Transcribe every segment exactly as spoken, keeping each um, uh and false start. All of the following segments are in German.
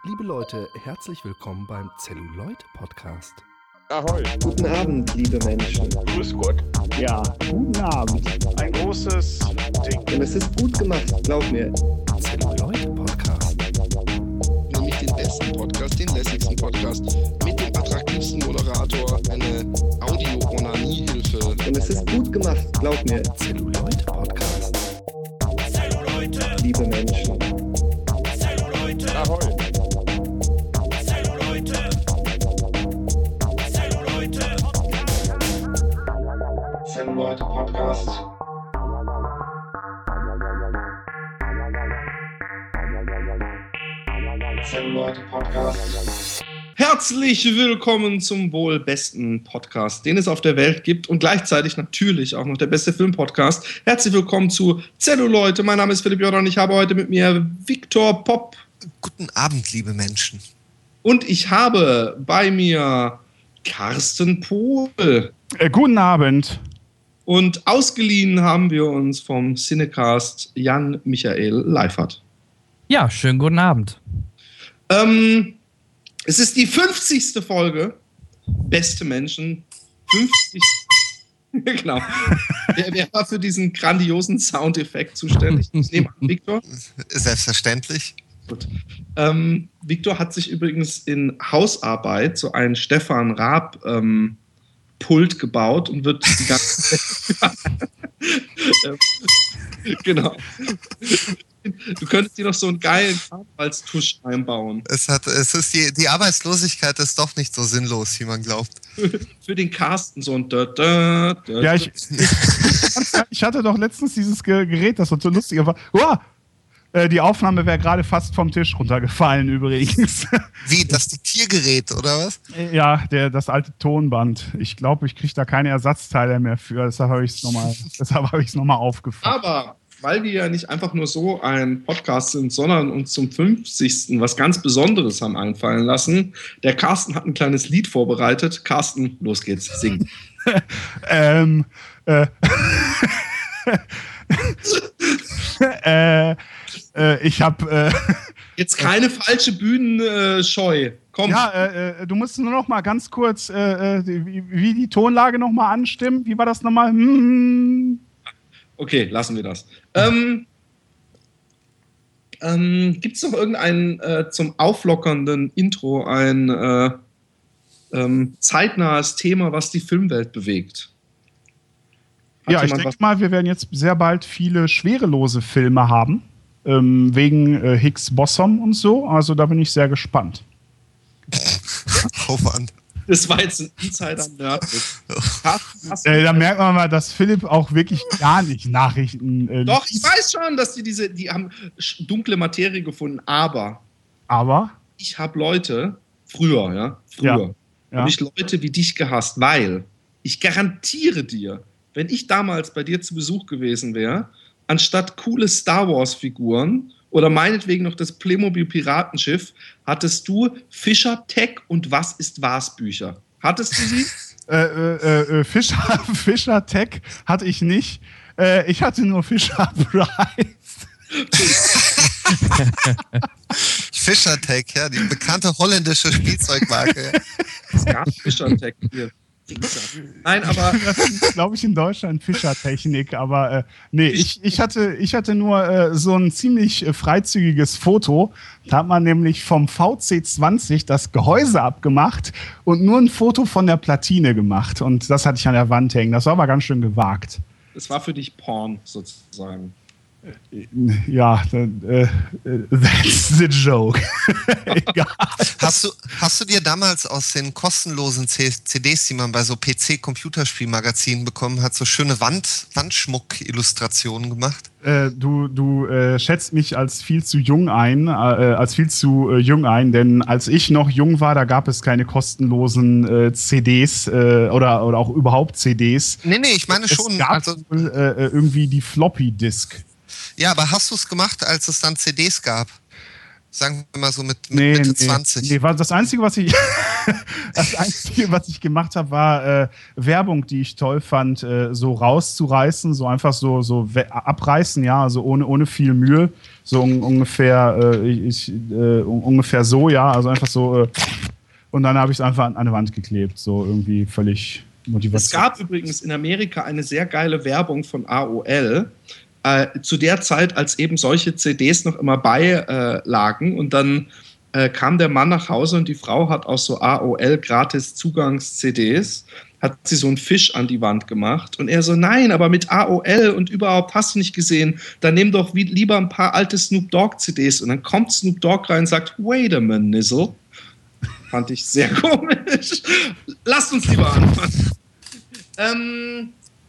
Liebe Leute, herzlich willkommen beim Zelluloid-Podcast. Ahoi. Guten Abend, liebe Menschen. Grüß Gott. Ja, guten Abend. Ein großes Ding. Und es ist gut gemacht, glaub mir. Zelluloid-Podcast. Nämlich den besten Podcast, den lässigsten Podcast, mit dem attraktivsten Moderator, eine Audio-Onanie-Hilfe. Und es ist gut gemacht, glaub mir. Zelluloid-Podcast. Zelluleute. Liebe Menschen. Zelluleute. Ahoi. Zelluleute. Zelluleute. Zelluloid-Podcast. Zelluloid-Podcast. Herzlich willkommen zum wohl besten Podcast, den es auf der Welt gibt und gleichzeitig natürlich auch noch der beste Filmpodcast. Herzlich willkommen zu Zelluleute. Mein Name ist Philipp Jordan und ich habe heute mit mir Viktor Popp. Guten Abend, liebe Menschen. Und ich habe bei mir Carsten Pohl. Äh, guten Abend. Und ausgeliehen haben wir uns vom Cinecast Jan Michael Leifert. Ja, schönen guten Abend. Ähm, es ist die fünfzigste Folge. Beste Menschen. fünfzig. Genau. wer, wer war für diesen grandiosen Soundeffekt zuständig? Ich nehme an, Viktor. Selbstverständlich. Gut. Ähm, Viktor hat sich übrigens in Hausarbeit so ein Stefan Raab ähm, Pult gebaut und wird die ganze ähm, genau. Du könntest dir noch so einen geilen Karnevalstusch einbauen. Es, hat, es ist die, die Arbeitslosigkeit ist doch nicht so sinnlos, wie man glaubt. Für den Carsten so ein da, da, da, Ja, ich, ich, ich hatte doch letztens dieses Gerät, das so lustig war. Uah! Die Aufnahme wäre gerade fast vom Tisch runtergefallen übrigens. Wie, das Diktiergerät, oder was? Ja, der, das alte Tonband. Ich glaube, ich kriege da keine Ersatzteile mehr für. Deshalb habe ich es nochmal noch mal aufgefangen. Aber weil wir ja nicht einfach nur so ein Podcast sind, sondern uns zum fünfzigsten was ganz Besonderes haben einfallen lassen. Der Carsten hat ein kleines Lied vorbereitet. Carsten, los geht's, sing. ähm, äh, äh, äh, ich habe äh, jetzt keine falsche Bühnenscheu. Äh, Komm. Ja, äh, du musst nur noch mal ganz kurz äh, wie, wie die Tonlage noch mal anstimmen. Wie war das nochmal? Hm. Okay, lassen wir das. Ähm, ähm, Gibt es noch irgendein äh, zum auflockernden Intro ein äh, ähm, zeitnahes Thema, was die Filmwelt bewegt? Hat ja, ich denke mal, wir werden jetzt sehr bald viele schwerelose Filme haben, ähm, wegen äh, Higgs Boson und so. Also da bin ich sehr gespannt. Aufwand. Das war jetzt ein Insider-Nerd. äh, da merkt man mal, dass Philipp auch wirklich gar nicht Nachrichten äh, Doch, ich weiß schon, dass die diese, die haben dunkle Materie gefunden, aber Aber? ich habe Leute, früher, ja, früher, ja, ja. habe ich Leute wie dich gehasst, weil ich garantiere dir, wenn ich damals bei dir zu Besuch gewesen wäre, anstatt coole Star Wars-Figuren oder meinetwegen noch das Playmobil-Piratenschiff, hattest du Fischer Tech und Was ist was Bücher. Hattest du sie? äh, äh, äh, Fischer, Fischer Tech hatte ich nicht. Äh, ich hatte nur Fischer Price. Fischer Tech, ja, die bekannte holländische Spielzeugmarke. Es gab Fischer Tech hier. Nein, aber das ist, glaube ich, in Deutschland Fischertechnik, aber äh, nee, ich, ich, hatte, ich hatte nur äh, so ein ziemlich äh, freizügiges Foto. Da hat man nämlich vom V C zwanzig das Gehäuse abgemacht und nur ein Foto von der Platine gemacht. Und das hatte ich an der Wand hängen. Das war aber ganz schön gewagt. Das war für dich Porn sozusagen. Ja, äh, that's the joke. Egal. Hast du, hast du dir damals aus den kostenlosen C Ds, die man bei so P C-Computerspielmagazinen bekommen hat, so schöne Wand, Wandschmuck-Illustrationen gemacht? Äh, du du äh, schätzt mich als viel zu jung ein, äh, als viel zu äh, jung ein, denn als ich noch jung war, da gab es keine kostenlosen äh, C Ds äh, oder, oder auch überhaupt C Ds. Nee, nee, ich meine es schon. Es gab also, wohl, äh, irgendwie die Floppy Disk. Ja, aber hast du es gemacht, als es dann C Ds gab? Sagen wir mal so mit, mit Nee, Mitte nee, zwanzig. nee, war das Einzige, was ich, das Einzige, was ich gemacht habe, war äh, Werbung, die ich toll fand, äh, so rauszureißen, so einfach so, so we- abreißen, ja, also ohne, ohne viel Mühe, so un- ungefähr, äh, ich, äh, un- ungefähr so, ja, also einfach so, äh, und dann habe ich es einfach an, an die Wand geklebt, so irgendwie völlig motiviert. Es gab übrigens in Amerika eine sehr geile Werbung von A O L, äh, zu der Zeit, als eben solche C Ds noch immer beilagen, äh, und dann äh, kam der Mann nach Hause und die Frau hat aus so A O L gratis Zugangs-C Ds, hat sie so einen Fisch an die Wand gemacht und er so, nein, aber mit A O L und überhaupt hast du nicht gesehen, dann nimm doch wie, lieber ein paar alte Snoop Dogg-C Ds und dann kommt Snoop Dogg rein und sagt, wait a minute, Nizzle. Fand ich sehr komisch. Lasst uns lieber anfangen. Ähm,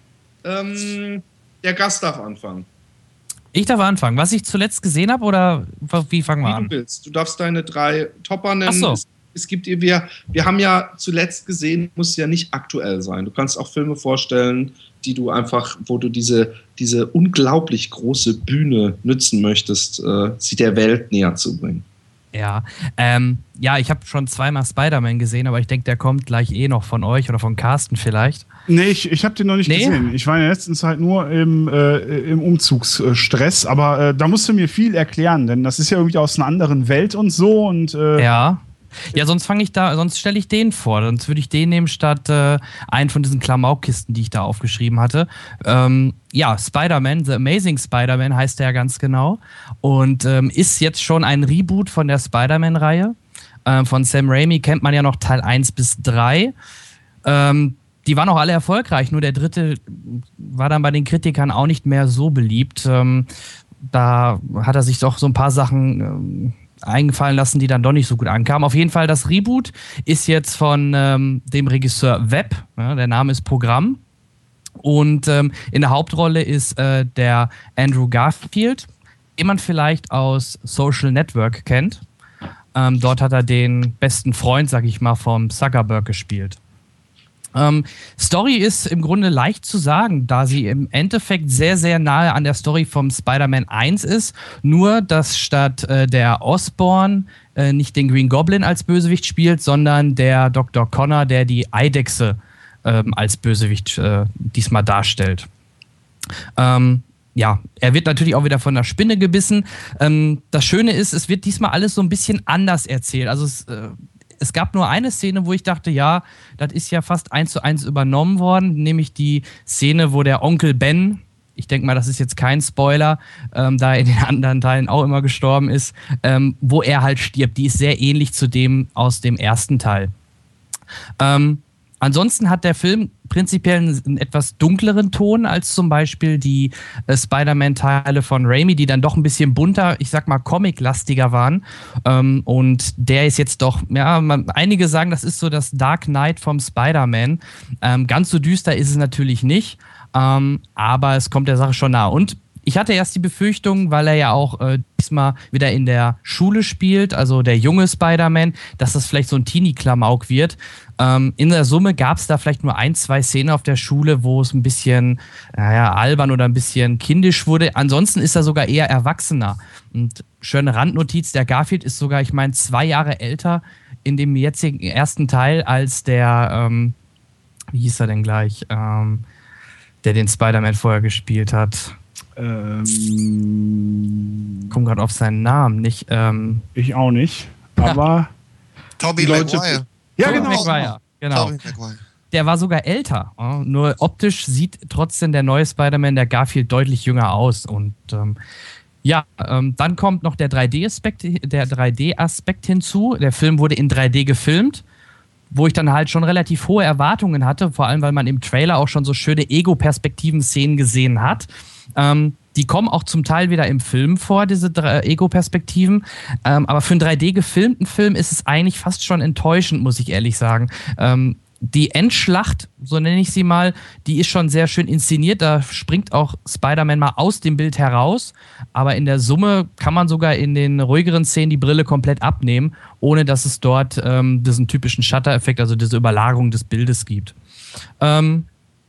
ähm, der Gast darf anfangen. Ich darf anfangen. Was ich zuletzt gesehen habe oder wie fangen wir Wie an? du willst. Du darfst deine drei Topper nennen. Ach so. Es, es gibt ihr, wir, wir haben ja zuletzt gesehen, muss ja nicht aktuell sein. Du kannst auch Filme vorstellen, die du einfach, wo du diese, diese unglaublich große Bühne nützen möchtest, äh, sie der Welt näher zu bringen. Ja, ähm, ja, ich habe schon zweimal Spider-Man gesehen, aber ich denke, der kommt gleich eh noch von euch oder von Carsten vielleicht. Nee, ich, ich habe den noch nicht Nee? gesehen. Ich war in der letzten Zeit nur im, äh, im Umzugsstress, aber äh, da musst du mir viel erklären, denn das ist ja irgendwie aus einer anderen Welt und so und äh, Ja. Ja, sonst fange ich da, sonst stelle ich den vor. Sonst würde ich den nehmen statt äh, einen von diesen Klamaukkisten, die ich da aufgeschrieben hatte. Ähm, ja, Spider-Man, The Amazing Spider-Man heißt der ja ganz genau. Und ähm, ist jetzt schon ein Reboot von der Spider-Man-Reihe. Ähm, von Sam Raimi kennt man ja noch Teil eins bis drei. Ähm, die waren auch alle erfolgreich, nur der dritte war dann bei den Kritikern auch nicht mehr so beliebt. Ähm, da hat er sich doch so ein paar Sachen ähm, eingefallen lassen, die dann doch nicht so gut ankamen. Auf jeden Fall, das Reboot ist jetzt von ähm, dem Regisseur Webb, ja, der Name ist Programm. Und ähm, in der Hauptrolle ist äh, der Andrew Garfield, den man vielleicht aus Social Network kennt. Ähm, dort hat er den besten Freund, sag ich mal, vom Zuckerberg gespielt. Ähm, Story ist im Grunde leicht zu sagen, da sie im Endeffekt sehr, sehr nahe an der Story vom Spider-Man eins ist. Nur, dass statt äh, der Osborn äh, nicht den Green Goblin als Bösewicht spielt, sondern der Doktor Connor, der die Eidechse ähm, als Bösewicht äh, diesmal darstellt. Ähm, ja, er wird natürlich auch wieder von der Spinne gebissen. Ähm, das Schöne ist, es wird diesmal alles so ein bisschen anders erzählt. Also es äh, Es gab nur eine Szene, wo ich dachte, ja, das ist ja fast eins zu eins übernommen worden, nämlich die Szene, wo der Onkel Ben, ich denke mal, das ist jetzt kein Spoiler, ähm, da er in den anderen Teilen auch immer gestorben ist, ähm, wo er halt stirbt. Die ist sehr ähnlich zu dem aus dem ersten Teil. Ähm, ansonsten hat der Film prinzipiell einen etwas dunkleren Ton als zum Beispiel die äh, Spider-Man-Teile von Raimi, die dann doch ein bisschen bunter, ich sag mal, comic-lastiger waren. Ähm, und der ist jetzt doch, ja, man, einige sagen, das ist so das Dark Knight vom Spider-Man. Ähm, ganz so düster ist es natürlich nicht, ähm, aber es kommt der Sache schon nah. Und ich hatte erst die Befürchtung, weil er ja auch äh, diesmal wieder in der Schule spielt, also der junge Spider-Man, dass das vielleicht so ein Teenie-Klamauk wird. Ähm, in der Summe gab es da vielleicht nur ein, zwei Szenen auf der Schule, wo es ein bisschen naja, albern oder ein bisschen kindisch wurde. Ansonsten ist er sogar eher erwachsener. Und schöne Randnotiz, der Garfield ist sogar, ich meine, zwei Jahre älter in dem jetzigen ersten Teil als der, ähm, wie hieß er denn gleich, ähm, der den Spider-Man vorher gespielt hat. Ähm, komm gerade auf seinen Namen, nicht? Ähm, ich auch nicht, aber Tobey Maguire. Ja, Tobey genau. Maguire, genau. Tobey Maguire. Der war sogar älter. Ja? Nur optisch sieht trotzdem der neue Spider-Man, der Garfield, deutlich jünger aus. Und ähm, ja, ähm, dann kommt noch der drei D-Aspekt, der drei D-Aspekt hinzu. Der Film wurde in drei D gefilmt, wo ich dann halt schon relativ hohe Erwartungen hatte, vor allem, weil man im Trailer auch schon so schöne Ego-Perspektiven-Szenen gesehen hat. Ähm, die kommen auch zum Teil wieder im Film vor, diese Ego-Perspektiven. Ähm, aber für einen drei D gefilmten Film ist es eigentlich fast schon enttäuschend, muss ich ehrlich sagen. Ähm, die Endschlacht, so nenne ich sie mal, die ist schon sehr schön inszeniert. Da springt auch Spider-Man mal aus dem Bild heraus. Aber in der Summe kann man sogar in den ruhigeren Szenen die Brille komplett abnehmen, ohne dass es dort ähm, diesen typischen Shutter-Effekt, also diese Überlagerung des Bildes gibt. Ähm,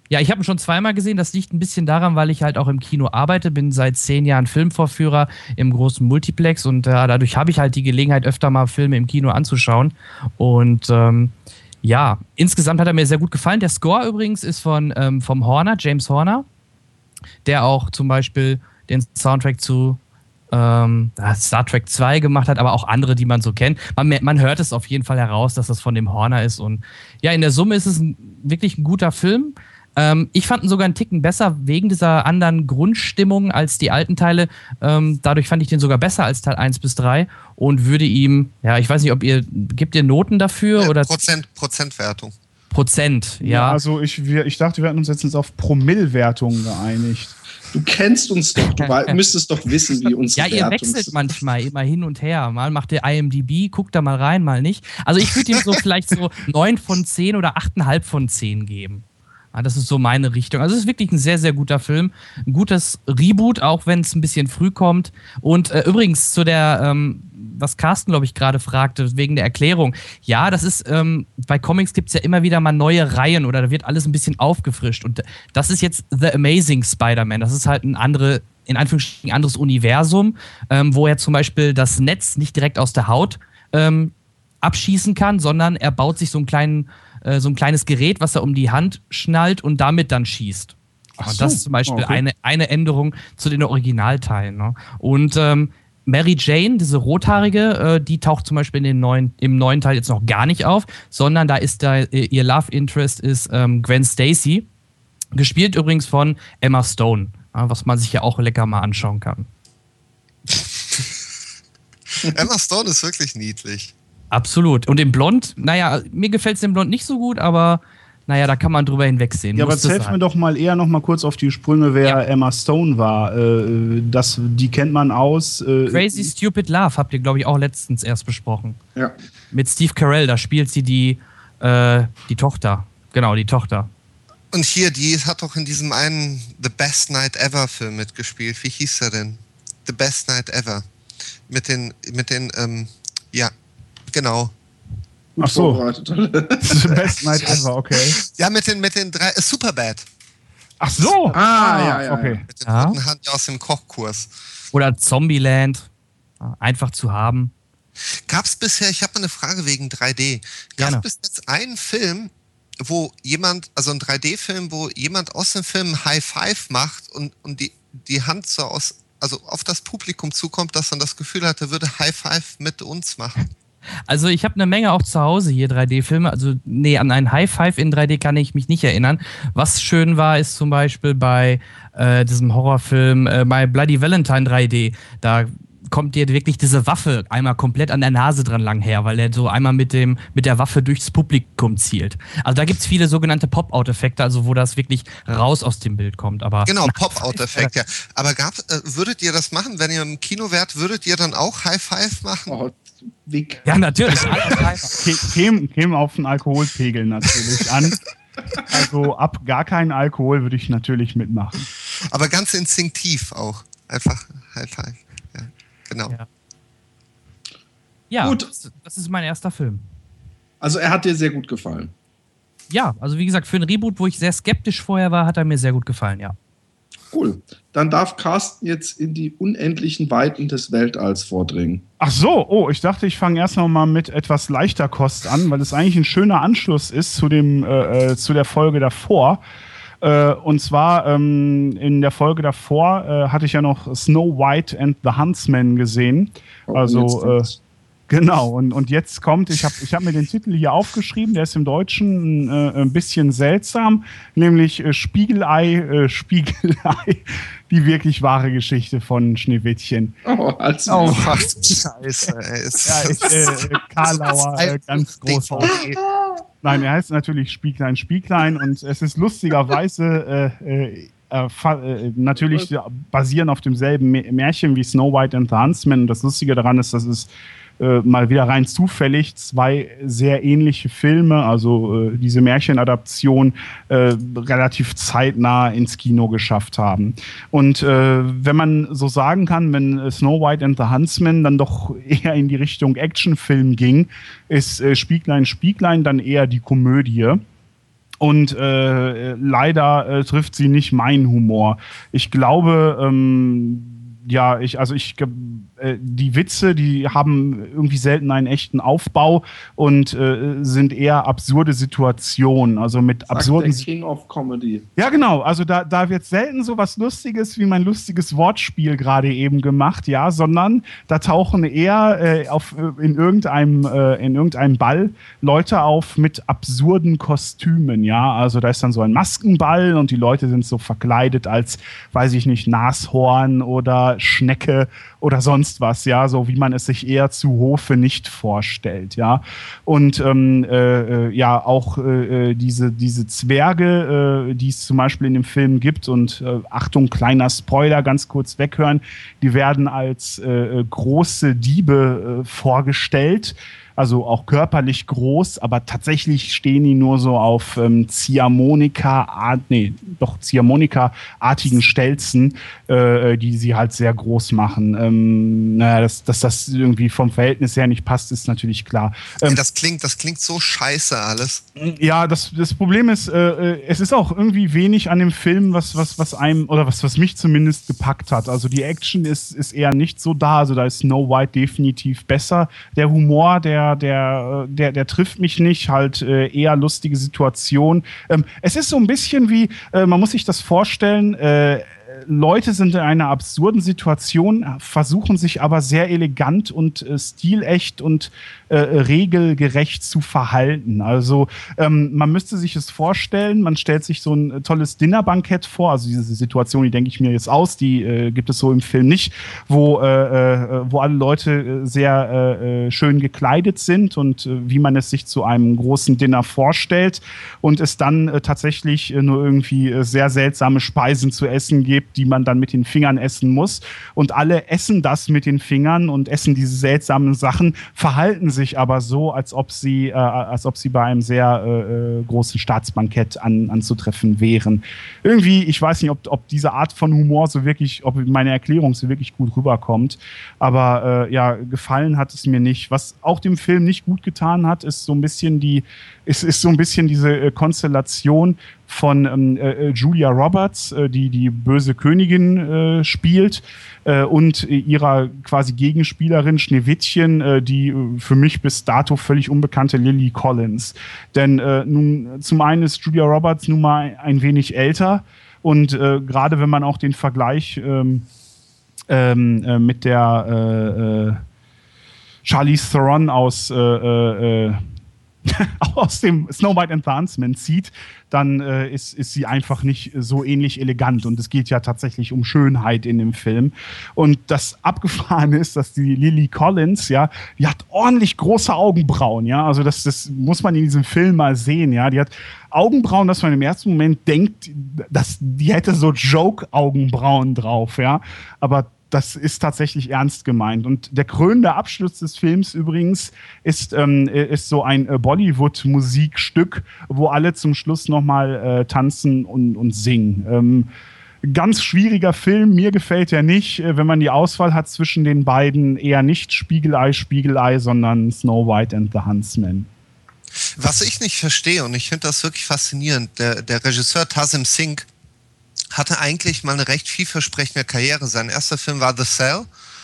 Ja, ich habe ihn schon zweimal gesehen. Das liegt ein bisschen daran, weil ich halt auch im Kino arbeite. Bin seit zehn Jahren Filmvorführer im großen Multiplex und äh, dadurch habe ich halt die Gelegenheit, öfter mal Filme im Kino anzuschauen. Und ähm, ja, insgesamt hat er mir sehr gut gefallen. Der Score übrigens ist von ähm, vom Horner, James Horner, der auch zum Beispiel den Soundtrack zu ähm, Star Trek zwei gemacht hat, aber auch andere, die man so kennt. Man, man hört es auf jeden Fall heraus, dass das von dem Horner ist. Und ja, in der Summe ist es ein, wirklich ein guter Film. Ähm, ich fand ihn sogar einen Ticken besser wegen dieser anderen Grundstimmung als die alten Teile. Ähm, dadurch fand ich den sogar besser als Teil eins bis drei und würde ihm, ja, ich weiß nicht, ob ihr, gibt ihr Noten dafür? Äh, oder Prozent, Prozentwertung. Prozent, ja. Ja, also ich, wir, ich dachte, wir hatten uns jetzt auf Promillwertungen geeinigt. Du kennst uns doch, du müsstest doch wissen, wie unsere Ja, ihr Wertung wechselt manchmal immer hin und her. Mal macht der I M D B, guckt da mal rein, mal nicht. Also ich würde ihm so vielleicht so neun von zehn oder acht Komma fünf von zehn geben. Ja, das ist so meine Richtung. Also es ist wirklich ein sehr, sehr guter Film. Ein gutes Reboot, auch wenn es ein bisschen früh kommt. Und äh, übrigens zu der, ähm, was Carsten, glaube ich, gerade fragte, wegen der Erklärung. Ja, das ist, ähm, bei Comics gibt es ja immer wieder mal neue Reihen oder da wird alles ein bisschen aufgefrischt. Und das ist jetzt The Amazing Spider-Man. Das ist halt ein andere, in Anführungsstrichen anderes Universum, ähm, wo er zum Beispiel das Netz nicht direkt aus der Haut ähm, abschießen kann, sondern er baut sich so einen kleinen so ein kleines Gerät, was er um die Hand schnallt und damit dann schießt. Ach und so. das ist zum Beispiel Okay. eine, eine Änderung zu den Originalteilen. Ne? Und ähm, Mary Jane, diese Rothaarige, äh, die taucht zum Beispiel in den neuen, im neuen Teil jetzt noch gar nicht auf, sondern da ist da äh, ihr Love Interest ist ähm, Gwen Stacy, gespielt übrigens von Emma Stone, ja, was man sich ja auch lecker mal anschauen kann. Emma Stone ist wirklich niedlich. Absolut. Und im Blond, naja, mir gefällt es im Blond nicht so gut, aber naja, da kann man drüber hinwegsehen. Ja, aber Musste jetzt helfen sein. mir doch mal eher noch mal kurz auf die Sprünge, wer Ja. Emma Stone war. Äh, das, die kennt man aus. Äh, Crazy Stupid Love habt ihr, glaube ich, auch letztens erst besprochen. Ja. Mit Steve Carell, da spielt sie die, äh, die Tochter. Genau, die Tochter. Und hier, die hat doch in diesem einen The Best Night Ever Film mitgespielt. Wie hieß er denn? The Best Night Ever. Mit den, mit den, ähm, ja, genau. Gut Ach so. vorbereitet. The Best Night Ever, okay. Ja, mit den, mit den drei, äh, Superbad. Ach so. Ah, ja, ja, okay. Mit den Ja. roten Hand aus dem Kochkurs. Oder Zombieland. Ja, einfach zu haben. Gab es bisher, ich habe mal eine Frage wegen drei D, gab es Gerne. bis jetzt einen Film, wo jemand, also ein drei D-Film, wo jemand aus dem Film High Five macht und, und die, die Hand so aus, also auf das Publikum zukommt, dass man das Gefühl hatte, würde High Five mit uns machen? Also ich habe eine Menge auch zu Hause hier drei D-Filme. Also nee, an einen High Five in drei D kann ich mich nicht erinnern. Was schön war, ist zum Beispiel bei äh, diesem Horrorfilm äh, My Bloody Valentine drei D. Da kommt dir wirklich diese Waffe einmal komplett an der Nase dran lang her, weil er so einmal mit, dem, mit der Waffe durchs Publikum zielt. Also da gibt es viele sogenannte Pop-Out-Effekte, also wo das wirklich raus aus dem Bild kommt. Aber Genau, Pop-Out-Effekt, ja. Aber gab, äh, würdet ihr das machen, wenn ihr im Kino wärt, würdet ihr dann auch High Five machen? Oh, Wick. ja, natürlich. Alle auf einmal. Kä- Käme käme auf den Alkoholpegel natürlich an. Also ab gar keinen Alkohol würde ich natürlich mitmachen. Aber ganz instinktiv auch. Einfach High Five. Ja, genau. Ja. Ja, Gut. Das, das ist mein erster Film. Also er hat dir sehr gut gefallen. Ja, also wie gesagt, für ein Reboot, wo ich sehr skeptisch vorher war, hat er mir sehr gut gefallen, ja. Cool. Dann darf Carsten jetzt in die unendlichen Weiten des Weltalls vordringen. Ach so, oh, ich dachte, ich fange erst noch mal mit etwas leichter Kost an, weil es eigentlich ein schöner Anschluss ist zu, dem, äh, äh, zu der Folge davor. Äh, und zwar ähm, in der Folge davor äh, hatte ich ja noch Snow White and the Huntsman gesehen. Oh, Also jetzt äh, kommt's. genau, und, und jetzt kommt, ich habe ich hab mir den Titel hier aufgeschrieben, der ist im Deutschen äh, ein bisschen seltsam, nämlich äh, Spiegelei, äh, Spiegelei, die wirklich wahre Geschichte von Schneewittchen. Oh, als Oh, Ach, Scheiße, ey. Ist ja, ich, äh, Karlauer, äh, ganz groß. Nein, er heißt natürlich Spieglein, Spieglein und es ist lustigerweise äh, äh, fa- äh, natürlich basieren auf demselben Mä- Märchen wie Snow White and the Huntsman. Und das Lustige daran ist, dass es äh, mal wieder rein zufällig zwei sehr ähnliche Filme, also äh, diese Märchenadaption, äh, relativ zeitnah ins Kino geschafft haben. Und äh, wenn man so sagen kann, wenn äh, Snow White and the Huntsman dann doch eher in die Richtung Actionfilm ging, ist äh, Spieglein, Spieglein dann eher die Komödie. Und äh, leider äh, trifft sie nicht meinen Humor. Ich glaube, ähm, ja, ich, also ich, äh, die Witze, die haben irgendwie selten einen echten Aufbau und äh, sind eher absurde Situationen. Also mit Sagt absurden. der King of Comedy. Ja, genau. Also da, da wird selten so was Lustiges wie mein lustiges Wortspiel gerade eben gemacht, ja, sondern da tauchen eher äh, auf, in, irgendeinem, äh, in irgendeinem Ball Leute auf mit absurden Kostümen, ja. Also da ist dann so ein Maskenball und die Leute sind so verkleidet als, weiß ich nicht, Nashorn oder Schnecke oder sonst was, ja, so wie man es sich eher zu Hofe nicht vorstellt, ja. Und ähm, äh, ja, auch äh, diese, diese Zwerge, äh, die es zum Beispiel in dem Film gibt, und äh, Achtung, kleiner Spoiler, ganz kurz weghören, die werden als äh, große Diebe äh, vorgestellt. Also auch körperlich groß, aber tatsächlich stehen die nur so auf ähm, Ziehharmonika, nee, doch Ziehharmonika-artigen Stelzen, äh, die sie halt sehr groß machen. Ähm, naja, dass, dass das irgendwie vom Verhältnis her nicht passt, ist natürlich klar. Ähm, Ey, das klingt, das klingt so scheiße alles. Ja, das, das Problem ist, äh, es ist auch irgendwie wenig an dem Film, was, was, was einem, oder was, was mich zumindest gepackt hat. Also die Action ist, ist eher nicht so da, also da ist Snow White definitiv besser. Der Humor, der Der, der, der trifft mich nicht, halt äh, eher lustige Situation. Ähm, es ist so ein bisschen wie, äh, man muss sich das vorstellen, äh, Leute sind in einer absurden Situation, versuchen sich aber sehr elegant und äh, stilecht und äh, regelgerecht zu verhalten. Also ähm, man müsste sich es vorstellen, man stellt sich so ein tolles Dinnerbankett vor, also diese Situation, die denke ich mir jetzt aus, die äh, gibt es so im Film nicht, wo, äh, äh, wo alle Leute sehr äh, schön gekleidet sind und äh, wie man es sich zu einem großen Dinner vorstellt und es dann äh, tatsächlich äh, nur irgendwie äh, sehr seltsame Speisen zu essen gibt, die man dann mit den Fingern essen muss. Und alle essen das mit den Fingern und essen diese seltsamen Sachen, verhalten sich aber so, als ob sie, äh, als ob sie bei einem sehr äh, großen Staatsbankett an, anzutreffen wären. Irgendwie, ich weiß nicht, ob, ob diese Art von Humor so wirklich, ob meine Erklärung so wirklich gut rüberkommt. Aber äh, ja, gefallen hat es mir nicht. Was auch dem Film nicht gut getan hat, ist so ein bisschen die, ist, ist so ein bisschen diese äh, Konstellation von ähm, äh, Julia Roberts, äh, die die böse Königin äh, spielt, äh, und äh, ihrer quasi Gegenspielerin Schneewittchen, äh, die äh, für mich bis dato völlig unbekannte Lily Collins. Denn äh, nun zum einen ist Julia Roberts nun mal ein wenig älter und äh, gerade wenn man auch den Vergleich ähm, ähm, äh, mit der äh, äh, Charlize Theron aus äh, äh, aus dem Snow White and the Huntsman zieht, dann äh, ist, ist sie einfach nicht so ähnlich elegant. Und es geht ja tatsächlich um Schönheit in dem Film. Und das Abgefahrene ist, dass die Lily Collins, ja, die hat ordentlich große Augenbrauen, ja. Also das, das muss man in diesem Film mal sehen, ja. Die hat Augenbrauen, dass man im ersten Moment denkt, dass die hätte so Joke-Augenbrauen drauf, ja. Aber das ist tatsächlich ernst gemeint. Und der krönende Abschluss des Films übrigens ist, ähm, ist so ein äh, Bollywood-Musikstück, wo alle zum Schluss nochmal äh, tanzen und, und singen. Ähm, ganz schwieriger Film, mir gefällt er nicht. Äh, wenn man die Auswahl hat zwischen den beiden, eher nicht Spiegelei, Spiegelei, sondern Snow White and the Huntsman. Was ich nicht verstehe, und ich finde das wirklich faszinierend, der, der Regisseur Tasim Singh hatte eigentlich mal eine recht vielversprechende Karriere. Sein erster Film war The Cell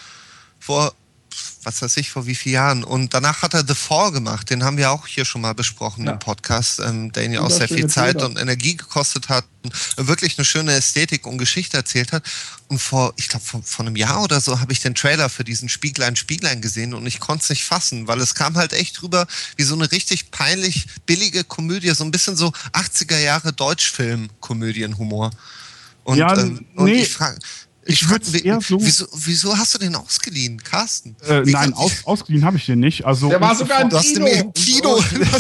vor, was weiß ich, vor wie vielen Jahren. Und danach hat er The Fall gemacht. Den haben wir auch hier schon mal besprochen ja. im Podcast, ähm, der ihn ja auch sehr viel Zeit Bilder. und Energie gekostet hat. Und wirklich eine schöne Ästhetik und Geschichte erzählt hat. Und vor, ich glaube, vor, vor einem Jahr oder so habe ich den Trailer für diesen Spieglein, Spieglein gesehen und ich konnte es nicht fassen, weil es kam halt echt rüber wie so eine richtig peinlich billige Komödie, so ein bisschen so achtziger Jahre Deutschfilm-Komödienhumor. Und, ja, ähm, und nee, ich frage, ich frag, ich eher so wieso, wieso hast du den ausgeliehen, Carsten? Äh, nein, aus, ausgeliehen habe ich den nicht. Also, der war sogar im Kino. Im Kino.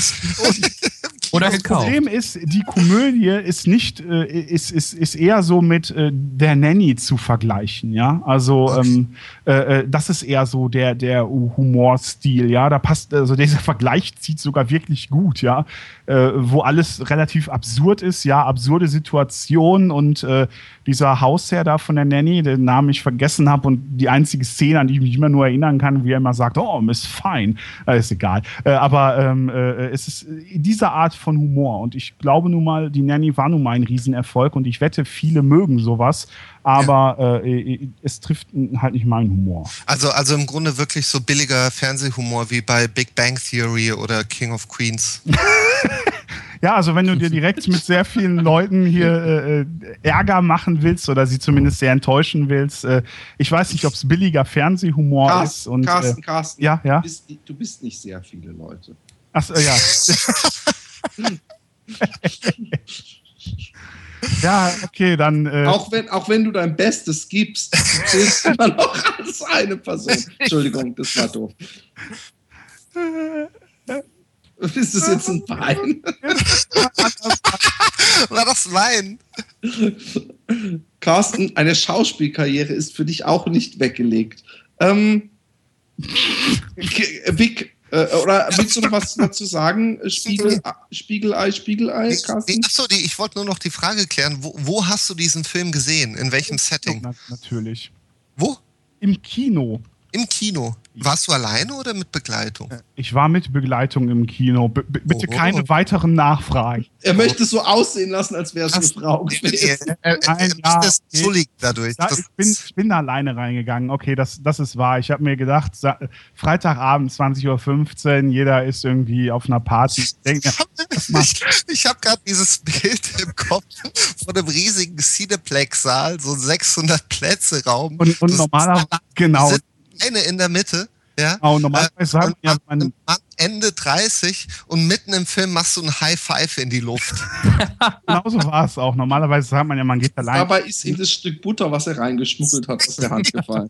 Oder das Problem ist, die Komödie ist nicht, äh, ist, ist, ist eher so mit äh, der Nanny zu vergleichen, ja. Also okay. ähm, äh, das ist eher so der, der Humorstil, ja. Da passt, also dieser Vergleich zieht sogar wirklich gut, ja. Äh, wo alles relativ absurd ist, ja, absurde Situationen und äh, dieser Hausherr da von der Nanny, den Namen ich vergessen habe und die einzige Szene, an die ich mich immer nur erinnern kann, wie er immer sagt, oh, Miss Fine, äh, ist egal. Äh, aber ähm, äh, es ist diese Art von Humor. Und ich glaube nun mal, die Nanny war nun mal ein Riesenerfolg und ich wette, viele mögen sowas, aber ja. äh, es trifft halt nicht meinen Humor. Also, also im Grunde wirklich so billiger Fernsehhumor wie bei Big Bang Theory oder King of Queens. Ja, also wenn du dir direkt mit sehr vielen Leuten hier äh, Ärger machen willst oder sie zumindest sehr enttäuschen willst, äh, ich weiß nicht, ob es billiger Fernsehhumor Carsten, ist. Und, Carsten, äh, Carsten, ja, ja. Du, bist, du bist nicht sehr viele Leute. Achso, ja. Ja, okay, dann... Äh, auch, wenn, auch wenn du dein Bestes gibst, zählst du immer noch als eine Person. Entschuldigung, das war doof. Ist das jetzt ein Wein? War das Wein? Carsten, eine Schauspielkarriere ist für dich auch nicht weggelegt. Ähm, Vic, äh, oder willst du noch was dazu sagen? Spiegel, Spiegelei, Spiegelei, Carsten? Achso, ich wollte nur noch die Frage klären, wo, wo hast du diesen Film gesehen? In welchem Setting? Na, natürlich. Wo? Im Kino. Im Kino. Warst du alleine oder mit Begleitung? Ich war mit Begleitung im Kino. B- b- bitte Oh. keine weiteren Nachfragen. Er möchte es so aussehen lassen, als wäre es eine Frau gewesen. Äh, nein, ja, das okay. so liegt dadurch. Ja, Das- ich, bin, ich bin alleine reingegangen. Okay, das, das ist wahr. Ich habe mir gedacht, Sa- Freitagabend zwanzig Uhr fünfzehn, jeder ist irgendwie auf einer Party. Ich denke, das macht- Ich, ich habe gerade dieses Bild im Kopf von einem riesigen Cineplex-Saal, so ein sechshundert Plätze Raum. und, und Du normalerweise, sitzt genau, eine in der Mitte, ja. genau, normalerweise Äh, haben und ja Mann, man, Mann Ende dreißig und mitten im Film machst du ein High Five in die Luft. genauso war es auch. Normalerweise sagt man ja, man geht allein. Dabei ist ihm das Stück Butter, was er reingeschmuggelt hat, aus der Hand gefallen.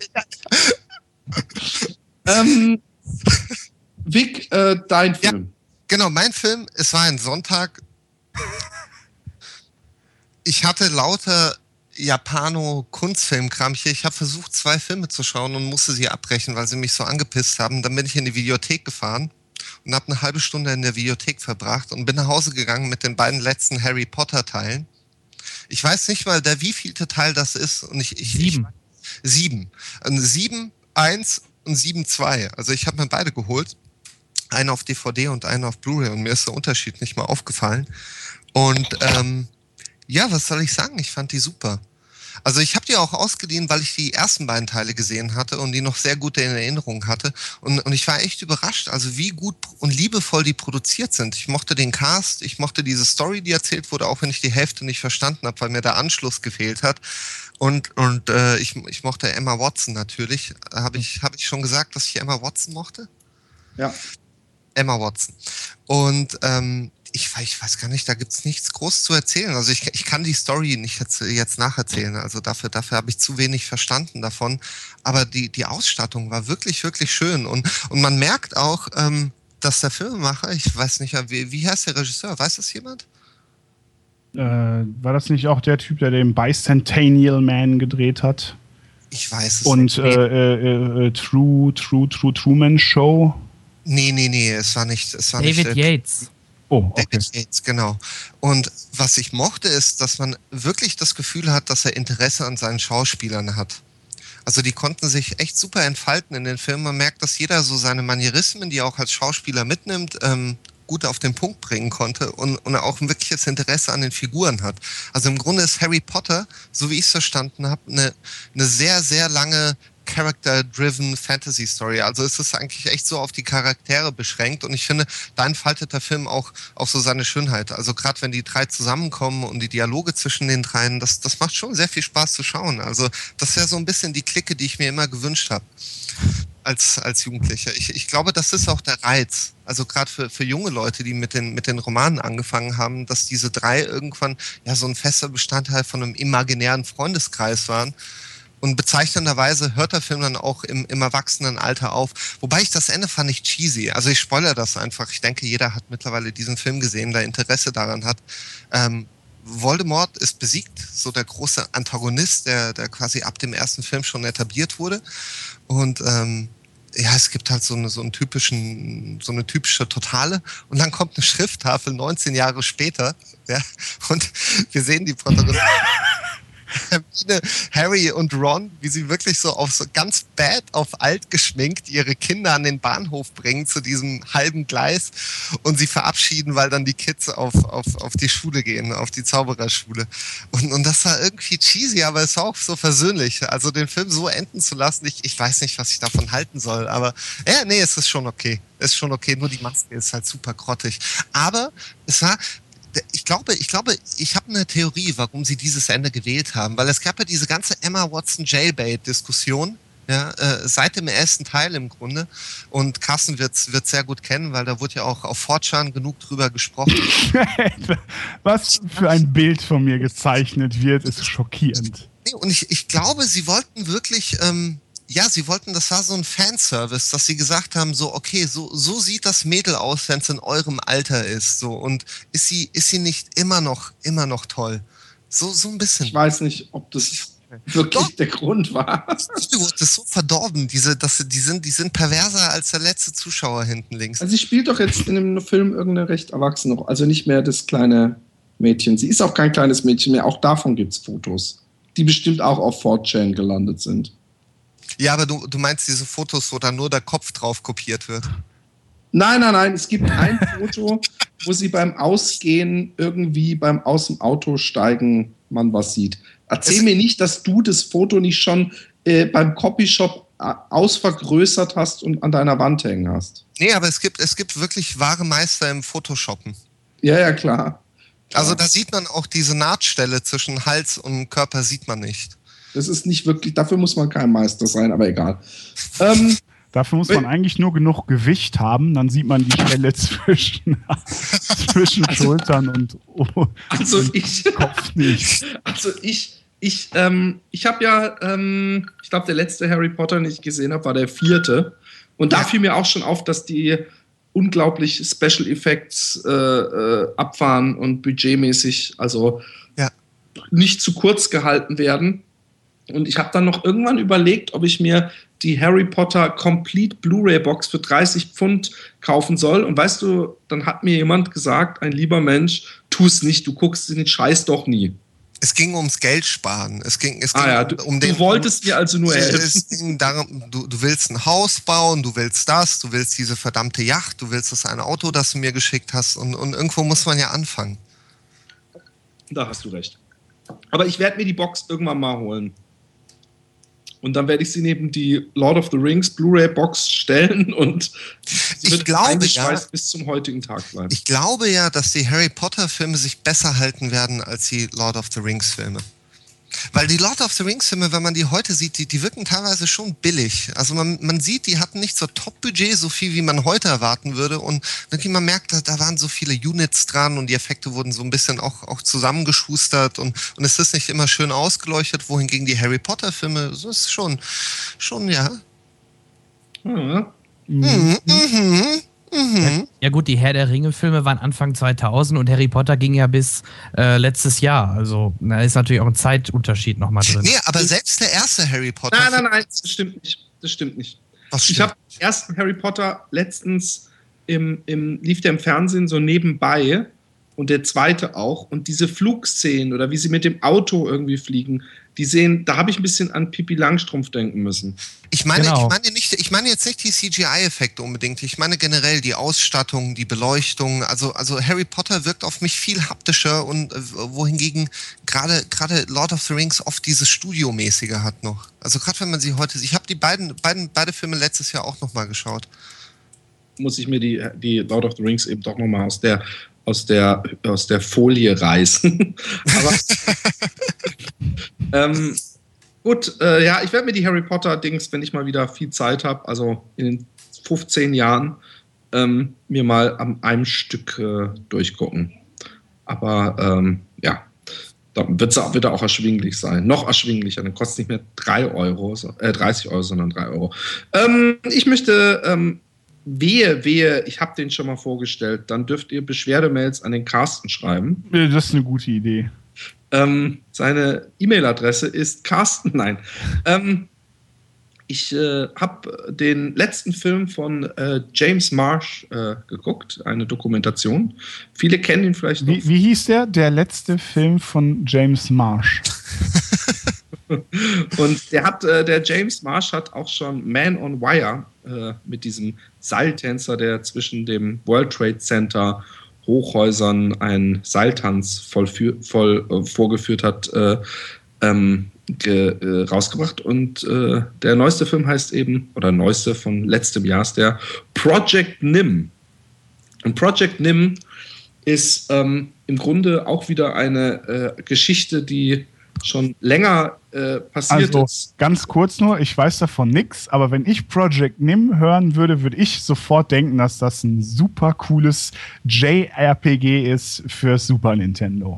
ähm, Vic, äh, dein Ja. Film. Genau, mein Film, es war ein Sonntag. Ich hatte lauter Japano-Kunstfilmkram hier. Ich habe versucht, zwei Filme zu schauen und musste sie abbrechen, weil sie mich so angepisst haben. Dann bin ich in die Videothek gefahren und habe eine halbe Stunde in der Videothek verbracht und bin nach Hause gegangen mit den beiden letzten Harry Potter-Teilen. Ich weiß nicht mal, der wievielte Teil das ist. Und ich, ich, Sieben. Ich, sieben. Und sieben, eins und sieben, zwei. Also ich habe mir beide geholt. Einen auf D V D und einen auf Blu-ray. Und mir ist der Unterschied nicht mal aufgefallen. Und ähm, ja, was soll ich sagen? Ich fand die super. Also ich habe die auch ausgeliehen, weil ich die ersten beiden Teile gesehen hatte und die noch sehr gut in Erinnerung hatte. Und, und ich war echt überrascht, also wie gut und liebevoll die produziert sind. Ich mochte den Cast, ich mochte diese Story, die erzählt wurde, auch wenn ich die Hälfte nicht verstanden habe, weil mir der Anschluss gefehlt hat. Und, und äh, ich, ich mochte Emma Watson natürlich. Habe ich, hab ich schon gesagt, dass ich Emma Watson mochte? Ja. Emma Watson. Und ähm, ich, ich weiß gar nicht, da gibt's nichts groß zu erzählen. Also ich, ich kann die Story nicht jetzt, jetzt nacherzählen. Also dafür, dafür habe ich zu wenig verstanden davon. Aber die, die Ausstattung war wirklich, wirklich schön. Und, und man merkt auch, ähm, dass der Filmemacher, ich weiß nicht, wie, wie heißt der Regisseur? Weiß das jemand? Äh, war das nicht auch der Typ, der den Bicentennial Man gedreht hat? Ich weiß es Und nicht. äh, äh, äh, True, True, True Truman Show? Nee, nee, nee, es war nicht. Es war David nicht, äh, Yates. Oh, okay. David Yates, genau. Und was ich mochte, ist, dass man wirklich das Gefühl hat, dass er Interesse an seinen Schauspielern hat. Also die konnten sich echt super entfalten in den Filmen. Man merkt, dass jeder so seine Manierismen, die er auch als Schauspieler mitnimmt, ähm, gut auf den Punkt bringen konnte und, und auch ein wirkliches Interesse an den Figuren hat. Also im Grunde ist Harry Potter, so wie ich es verstanden habe, eine, eine sehr, sehr lange Character-driven Fantasy-Story. Also ist es eigentlich echt so auf die Charaktere beschränkt und ich finde, da entfaltet der Film auch, auch so seine Schönheit. Also gerade wenn die drei zusammenkommen und die Dialoge zwischen den dreien, das, das macht schon sehr viel Spaß zu schauen. Also das wäre so ein bisschen die Clique, die ich mir immer gewünscht habe als, als Jugendlicher. Ich, ich glaube, das ist auch der Reiz. Also gerade für, für junge Leute, die mit den, mit den Romanen angefangen haben, dass diese drei irgendwann ja so ein fester Bestandteil von einem imaginären Freundeskreis waren. Und bezeichnenderweise hört der Film dann auch im, im Erwachsenenalter auf. Wobei ich das Ende fand ich cheesy. Also ich spoilere das einfach. Ich denke, jeder hat mittlerweile diesen Film gesehen, der Interesse daran hat. Ähm, Voldemort ist besiegt, so der große Antagonist, der, der quasi ab dem ersten Film schon etabliert wurde. Und ähm, ja, es gibt halt so eine, so einen typischen, so eine typische Totale. Und dann kommt eine Schrifttafel neunzehn Jahre später. Ja, und wir sehen die Protagonisten. Hermine, Harry und Ron, wie sie wirklich so auf so ganz bad auf alt geschminkt ihre Kinder an den Bahnhof bringen zu diesem halben Gleis und sie verabschieden, weil dann die Kids auf, auf, auf die Schule gehen, auf die Zaubererschule. Und, und das war irgendwie cheesy, aber es war auch so versöhnlich. Also den Film so enden zu lassen, ich, ich weiß nicht, was ich davon halten soll, aber ja, nee, es ist schon okay. Es ist schon okay, nur die Maske ist halt super grottig. Aber es war... Ich glaube, ich glaube, ich habe eine Theorie, warum sie dieses Ende gewählt haben, weil es gab ja diese ganze Emma Watson Jailbait-Diskussion, ja, äh, seit dem ersten Teil im Grunde. Und Carsten wird es sehr gut kennen, weil da wurde ja auch auf four chan genug drüber gesprochen. Was für ein Bild von mir gezeichnet wird, ist schockierend. Nee, und ich, ich glaube, sie wollten wirklich... Ähm, Ja, sie wollten, das war so ein Fanservice, dass sie gesagt haben, so, okay, so, so sieht das Mädel aus, wenn es in eurem Alter ist, so, und ist sie, ist sie nicht immer noch, immer noch toll? So, so ein bisschen. Ich weiß nicht, ob das wirklich Doch. der Grund war. Du wurdest so verdorben, diese, dass, die sind, die sind perverser als der letzte Zuschauer hinten links. Also sie spielt doch jetzt in einem Film irgendeine recht erwachsene, also nicht mehr das kleine Mädchen. Sie ist auch kein kleines Mädchen mehr, auch davon gibt es Fotos, die bestimmt auch auf four chan gelandet sind. Ja, aber du, du meinst diese Fotos, wo dann nur der Kopf drauf kopiert wird? Nein, nein, nein. Es gibt ein Foto, wo sie beim Ausgehen irgendwie beim aus dem Auto steigen man was sieht. Erzähl es mir nicht, dass du das Foto nicht schon äh, beim Copyshop äh, ausvergrößert hast und an deiner Wand hängen hast. Nee, aber es gibt, es gibt wirklich wahre Meister im Photoshoppen. Ja, ja, klar. klar. Also da sieht man auch diese Nahtstelle zwischen Hals und Körper sieht man nicht. Das ist nicht wirklich, dafür muss man kein Meister sein, aber egal. Ähm, dafür muss man eigentlich nur genug Gewicht haben, dann sieht man die Stelle zwischen, zwischen also, Schultern und, oh, also und ich, Kopf nicht. Also ich, ich, ähm, ich habe ja, ähm, ich glaube, der letzte Harry Potter, den ich gesehen habe, war der vierte. Und da fiel mir auch schon auf, dass die unglaublich Special Effects äh, äh, abfahren und budgetmäßig, also ja. nicht zu kurz gehalten werden. Und ich habe dann noch irgendwann überlegt, ob ich mir die Harry Potter Complete Blu-ray-Box für dreißig Pfund kaufen soll. Und weißt du, dann hat mir jemand gesagt, ein lieber Mensch, tu es nicht, du guckst den Scheiß doch nie. Es ging ums Geld sparen. Es ging, es ging ah ja, du, um den, du wolltest mir also nur helfen. Es ging darum, du, du willst ein Haus bauen, du willst das, du willst diese verdammte Yacht, du willst das eine Auto, das du mir geschickt hast. Und, und irgendwo muss man ja anfangen. Da hast du recht. Aber ich werde mir die Box irgendwann mal holen. Und dann werde ich sie neben die Lord of the Rings Blu-ray-Box stellen und sie ich wird glaube, eingeschweißt ja, bis zum heutigen Tag bleiben. Ich glaube ja, dass die Harry Potter-Filme sich besser halten werden als die Lord of the Rings-Filme. Weil die Lord of the Rings-Filme, wenn man die heute sieht, die, die wirken teilweise schon billig. Also man, man sieht, die hatten nicht so Top-Budget, so viel, wie man heute erwarten würde. Und wirklich man merkt, da, da waren so viele Units dran und die Effekte wurden so ein bisschen auch, auch zusammengeschustert. Und, und es ist nicht immer schön ausgeleuchtet, wohingegen die Harry Potter-Filme, so ist schon, schon, ja. Mhm. Mhm. Mhm. Mhm. Ja gut, die Herr der Ringe-Filme waren Anfang zweitausend und Harry Potter ging ja bis äh, letztes Jahr. Also da ist natürlich auch ein Zeitunterschied nochmal drin. Nee, aber selbst der erste Harry Potter... Nein, nein, nein, das stimmt nicht. Das stimmt nicht. Was stimmt? Ich habe den ersten Harry Potter letztens, im, im, lief der im Fernsehen so nebenbei und der zweite auch. Und diese Flugszenen oder wie sie mit dem Auto irgendwie fliegen, die sehen, da habe ich ein bisschen an Pippi Langstrumpf denken müssen. Ich meine, Genau. ich meine nicht, ich meine jetzt nicht die C G I-Effekte unbedingt. Ich meine generell die Ausstattung, die Beleuchtung. Also, also Harry Potter wirkt auf mich viel haptischer und äh, wohingegen gerade gerade Lord of the Rings oft dieses Studiomäßige hat noch. Also gerade wenn man sie heute, ich habe die beiden, beiden beide Filme letztes Jahr auch noch mal geschaut. Muss ich mir die, die Lord of the Rings eben doch nochmal aus der aus der aus der Folie reißen. Aber ähm, gut, äh, ja, ich werde mir die Harry Potter-Dings, wenn ich mal wieder viel Zeit habe, also in den fünfzehn Jahren, ähm, mir mal an einem Stück äh, durchgucken. Aber ähm, ja, dann wird's auch, wird er auch erschwinglich sein. Noch erschwinglicher, dann kostet es nicht mehr drei Euro, äh, dreißig Euro, sondern drei Euro. Ähm, ich möchte, ähm, wehe, wehe, ich habe den schon mal vorgestellt, dann dürft ihr Beschwerdemails an den Carsten schreiben. Das ist eine gute Idee. Ähm, seine E-Mail-Adresse ist Carsten, nein. Ähm, ich äh, habe den letzten Film von äh, James Marsh äh, geguckt, eine Dokumentation. Viele kennen ihn vielleicht noch. Wie, wie hieß der? Der letzte Film von James Marsh. Und der hat, äh, der James Marsh hat auch schon Man on Wire äh, mit diesem Seiltänzer, der zwischen dem World Trade Center Hochhäusern einen Seiltanz voll, voll äh, vorgeführt hat, äh, ähm, ge, äh, rausgebracht. Und äh, der neueste Film heißt eben, oder neueste von letztem Jahr ist der Project Nim. Und Project Nim ist ähm, im Grunde auch wieder eine äh, Geschichte, die schon länger äh, passiert also, ist. Ganz kurz nur, ich weiß davon nichts, aber wenn ich Project Nim hören würde, würde ich sofort denken, dass das ein super cooles J R P G ist für Super Nintendo.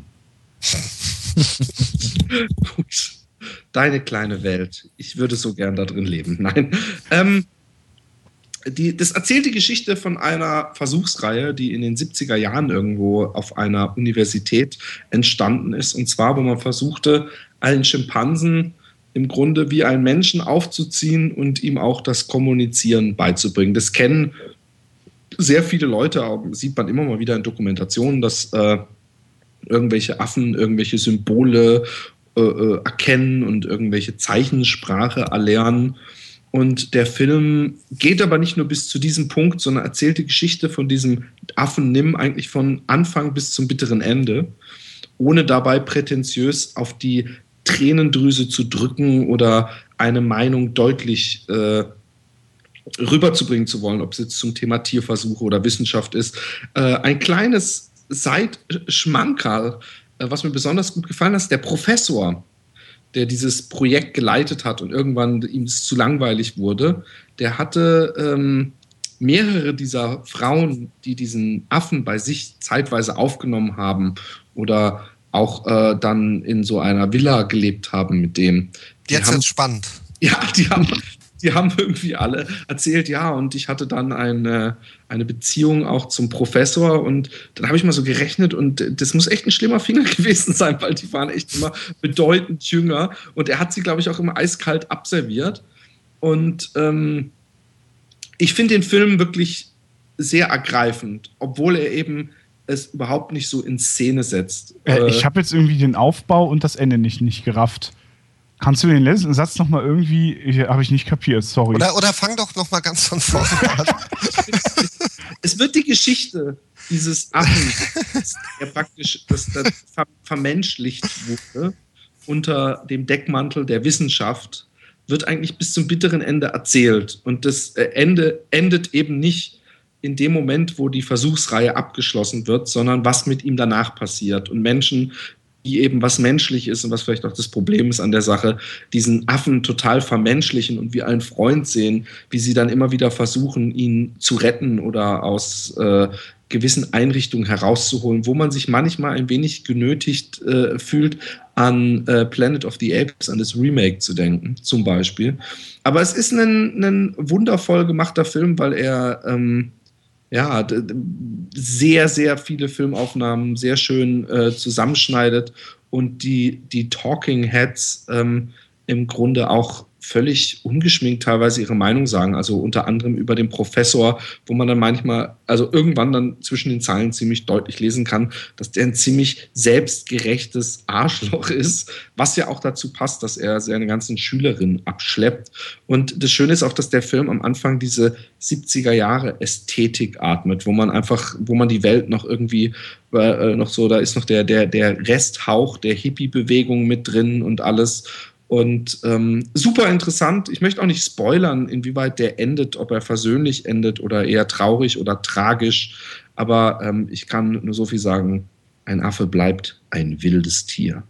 Gut. Deine kleine Welt. Ich würde so gern da drin leben. Nein. Ähm, die, das erzählt die Geschichte von einer Versuchsreihe, die in den siebziger Jahren irgendwo auf einer Universität entstanden ist. Und zwar, wo man versuchte, einen Schimpansen im Grunde wie einen Menschen aufzuziehen und ihm auch das Kommunizieren beizubringen. Das kennen sehr viele Leute, sieht man immer mal wieder in Dokumentationen, dass äh, irgendwelche Affen irgendwelche Symbole äh, erkennen und irgendwelche Zeichensprache erlernen. Und der Film geht aber nicht nur bis zu diesem Punkt, sondern erzählt die Geschichte von diesem Affen Nim eigentlich von Anfang bis zum bitteren Ende, ohne dabei prätentiös auf die Tränendrüse zu drücken oder eine Meinung deutlich äh, rüberzubringen zu wollen, ob es jetzt zum Thema Tierversuche oder Wissenschaft ist. Äh, ein kleines Seitschmankerl, äh, was mir besonders gut gefallen hat, der Professor, der dieses Projekt geleitet hat und irgendwann ihm es zu langweilig wurde, der hatte ähm, mehrere dieser Frauen, die diesen Affen bei sich zeitweise aufgenommen haben oder auch äh, dann in so einer Villa gelebt haben mit dem. Die Jetzt haben, wird's spannend. Ja, die haben, die haben irgendwie alle erzählt, ja, und ich hatte dann eine, eine Beziehung auch zum Professor und dann habe ich mal so gerechnet und das muss echt ein schlimmer Finger gewesen sein, weil die waren echt immer bedeutend jünger und er hat sie, glaube ich, auch immer eiskalt abserviert und ähm, ich finde den Film wirklich sehr ergreifend, obwohl er eben es überhaupt nicht so in Szene setzt. Äh, ich habe jetzt irgendwie den Aufbau und das Ende nicht, nicht gerafft. Kannst du den letzten Satz nochmal irgendwie, habe ich nicht kapiert, sorry. Oder, oder fang doch nochmal ganz von vorne an. Es wird die Geschichte dieses Affen, der praktisch das, das ver vermenschlicht wurde, unter dem Deckmantel der Wissenschaft, wird eigentlich bis zum bitteren Ende erzählt. Und das Ende endet eben nicht in dem Moment, wo die Versuchsreihe abgeschlossen wird, sondern was mit ihm danach passiert. Und Menschen, die eben was menschlich ist und was vielleicht auch das Problem ist an der Sache, diesen Affen total vermenschlichen und wie einen Freund sehen, wie sie dann immer wieder versuchen, ihn zu retten oder aus äh, gewissen Einrichtungen herauszuholen, wo man sich manchmal ein wenig genötigt äh, fühlt, an äh, Planet of the Apes, an das Remake zu denken, zum Beispiel. Aber es ist ein, ein wundervoll gemachter Film, weil er ähm, ja, sehr, sehr viele Filmaufnahmen sehr schön äh, zusammenschneidet und die, die Talking Heads ähm, im Grunde auch völlig ungeschminkt teilweise ihre Meinung sagen, also unter anderem über den Professor, wo man dann manchmal, also irgendwann dann zwischen den Zeilen ziemlich deutlich lesen kann, dass der ein ziemlich selbstgerechtes Arschloch ist, was ja auch dazu passt, dass er seine ganzen Schülerinnen abschleppt. Und das Schöne ist auch, dass der Film am Anfang diese siebziger Jahre Ästhetik atmet, wo man einfach, wo man die Welt noch irgendwie äh, noch so, da ist noch der, der, der Resthauch der Hippie-Bewegung mit drin und alles. Und ähm, super interessant. Ich möchte auch nicht spoilern, inwieweit der endet, ob er versöhnlich endet oder eher traurig oder tragisch. Aber ähm, ich kann nur so viel sagen, ein Affe bleibt ein wildes Tier.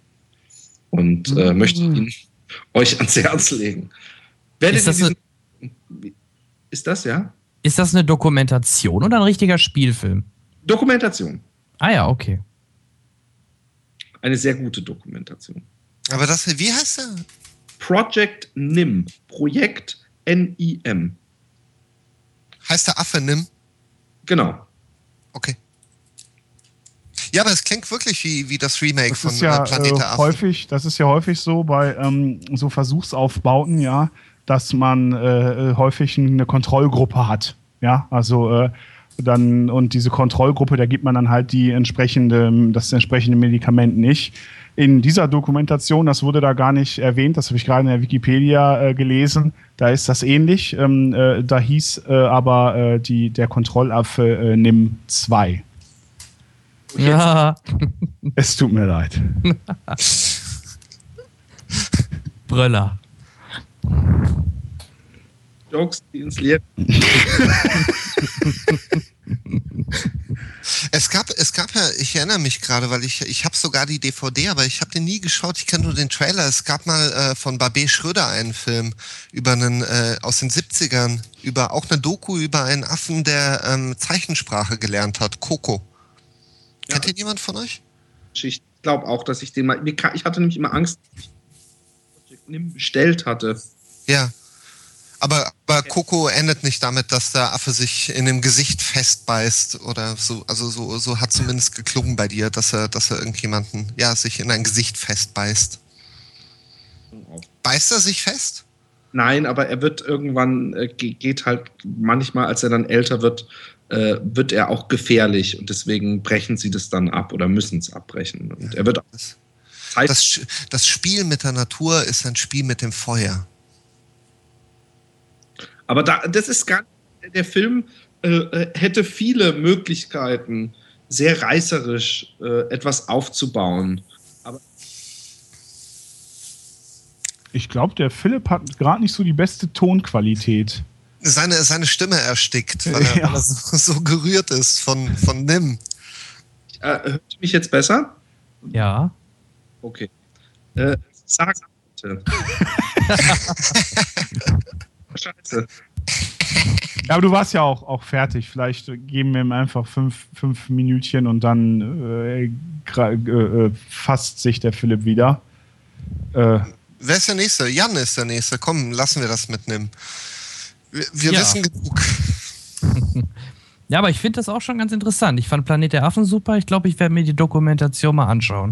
Und äh, mhm. möchte ihn euch ans Herz legen. Werdet ist, das diesen, eine, ist das, ja? Ist das eine Dokumentation oder ein richtiger Spielfilm? Dokumentation. Ah ja, okay. Eine sehr gute Dokumentation. Aber das, wie heißt der? Project Nim. Projekt N I M. Heißt der Affe Nim? Genau. Okay. Ja, aber es klingt wirklich wie, wie das Remake das von ist ja, Planet der äh, Affen. häufig, das ist ja häufig so bei ähm, so Versuchsaufbauten, ja, dass man äh, häufig eine Kontrollgruppe hat. Ja, also äh, dann und diese Kontrollgruppe, da gibt man dann halt die entsprechende, das entsprechende Medikament nicht. In dieser Dokumentation, das wurde da gar nicht erwähnt, das habe ich gerade in der Wikipedia äh, gelesen, da ist das ähnlich. Ähm, äh, da hieß äh, aber äh, die, der Kontrollaffe äh, Nim zwei. Ja. Es tut mir leid. Brüller. Jokes, die ins Leere. Es gab, es gab ja, ich erinnere mich gerade, weil ich, ich habe sogar die D V D, aber ich habe den nie geschaut, ich kenne nur den Trailer. Es gab mal äh, von Babet Schröder einen Film über einen, äh, aus den siebzigern, über auch eine Doku über einen Affen, der ähm, Zeichensprache gelernt hat, Coco. Ja. Kennt den jemand von euch? Ich glaube auch, dass ich den mal, ich hatte nämlich immer Angst, dass ich Project Nim bestellt hatte. Ja. Aber, aber Coco endet nicht damit, dass der Affe sich in dem Gesicht festbeißt oder so. Also so, so hat zumindest geklungen bei dir, dass er, dass er irgendjemanden, ja, sich in ein Gesicht festbeißt. Beißt er sich fest? Nein, aber er wird irgendwann, äh, geht halt manchmal, als er dann älter wird, äh, wird er auch gefährlich und deswegen brechen sie das dann ab oder müssen es abbrechen. Und er wird das, das, das Spiel mit der Natur ist ein Spiel mit dem Feuer. Aber da, das ist gar nicht, der Film äh, hätte viele Möglichkeiten, sehr reißerisch äh, etwas aufzubauen. Aber ich glaube, der Philipp hat gerade nicht so die beste Tonqualität. Seine, seine Stimme erstickt, weil er, ja. weil er so, so gerührt ist von, von Nim. Äh, hört ihr mich jetzt besser? Ja. Okay. Äh, sag bitte. Scheiße. Ja, aber du warst ja auch, auch fertig. Vielleicht geben wir ihm einfach fünf, fünf Minütchen und dann äh, äh, fasst sich der Philipp wieder. Äh, Wer ist der Nächste? Jan ist der Nächste. Komm, lassen wir das mitnehmen. Wir, wir Ja. wissen genug. Ja, aber ich finde das auch schon ganz interessant. Ich fand Planet der Affen super. Ich glaube, ich werde mir die Dokumentation mal anschauen.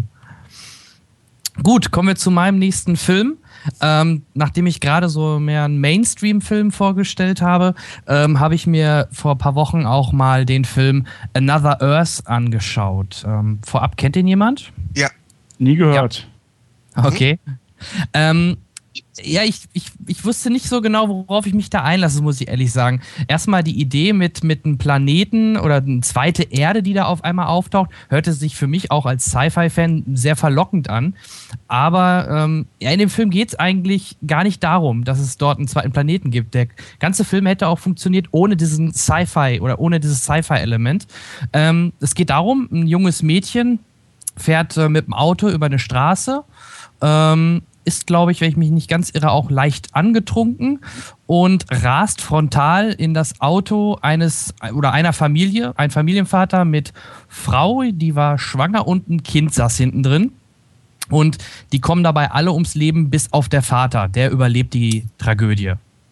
Gut, kommen wir zu meinem nächsten Film. Ähm, nachdem ich gerade so mehr einen Mainstream-Film vorgestellt habe, ähm, habe ich mir vor ein paar Wochen auch mal den Film Another Earth angeschaut. Ähm, vorab, kennt den jemand? Ja. nie gehört. Okay. Mhm. Ähm, ja, ich, ich, ich wusste nicht so genau, worauf ich mich da einlasse, muss ich ehrlich sagen. Erstmal die Idee mit, mit einem Planeten oder eine zweite Erde, die da auf einmal auftaucht, hörte sich für mich auch als Sci-Fi-Fan sehr verlockend an. Aber ähm, ja, in dem Film geht es eigentlich gar nicht darum, dass es dort einen zweiten Planeten gibt. Der ganze Film hätte auch funktioniert ohne diesen Sci-Fi oder ohne dieses Sci-Fi-Element. Ähm, es geht darum, ein junges Mädchen fährt äh, mit dem Auto über eine Straße, ähm, ist, glaube ich, wenn ich mich nicht ganz irre, auch leicht angetrunken und rast frontal in das Auto eines oder einer Familie, ein Familienvater mit Frau, die war schwanger und ein Kind saß hinten drin. Und die kommen dabei alle ums Leben, bis auf der Vater, der überlebt die Tragödie.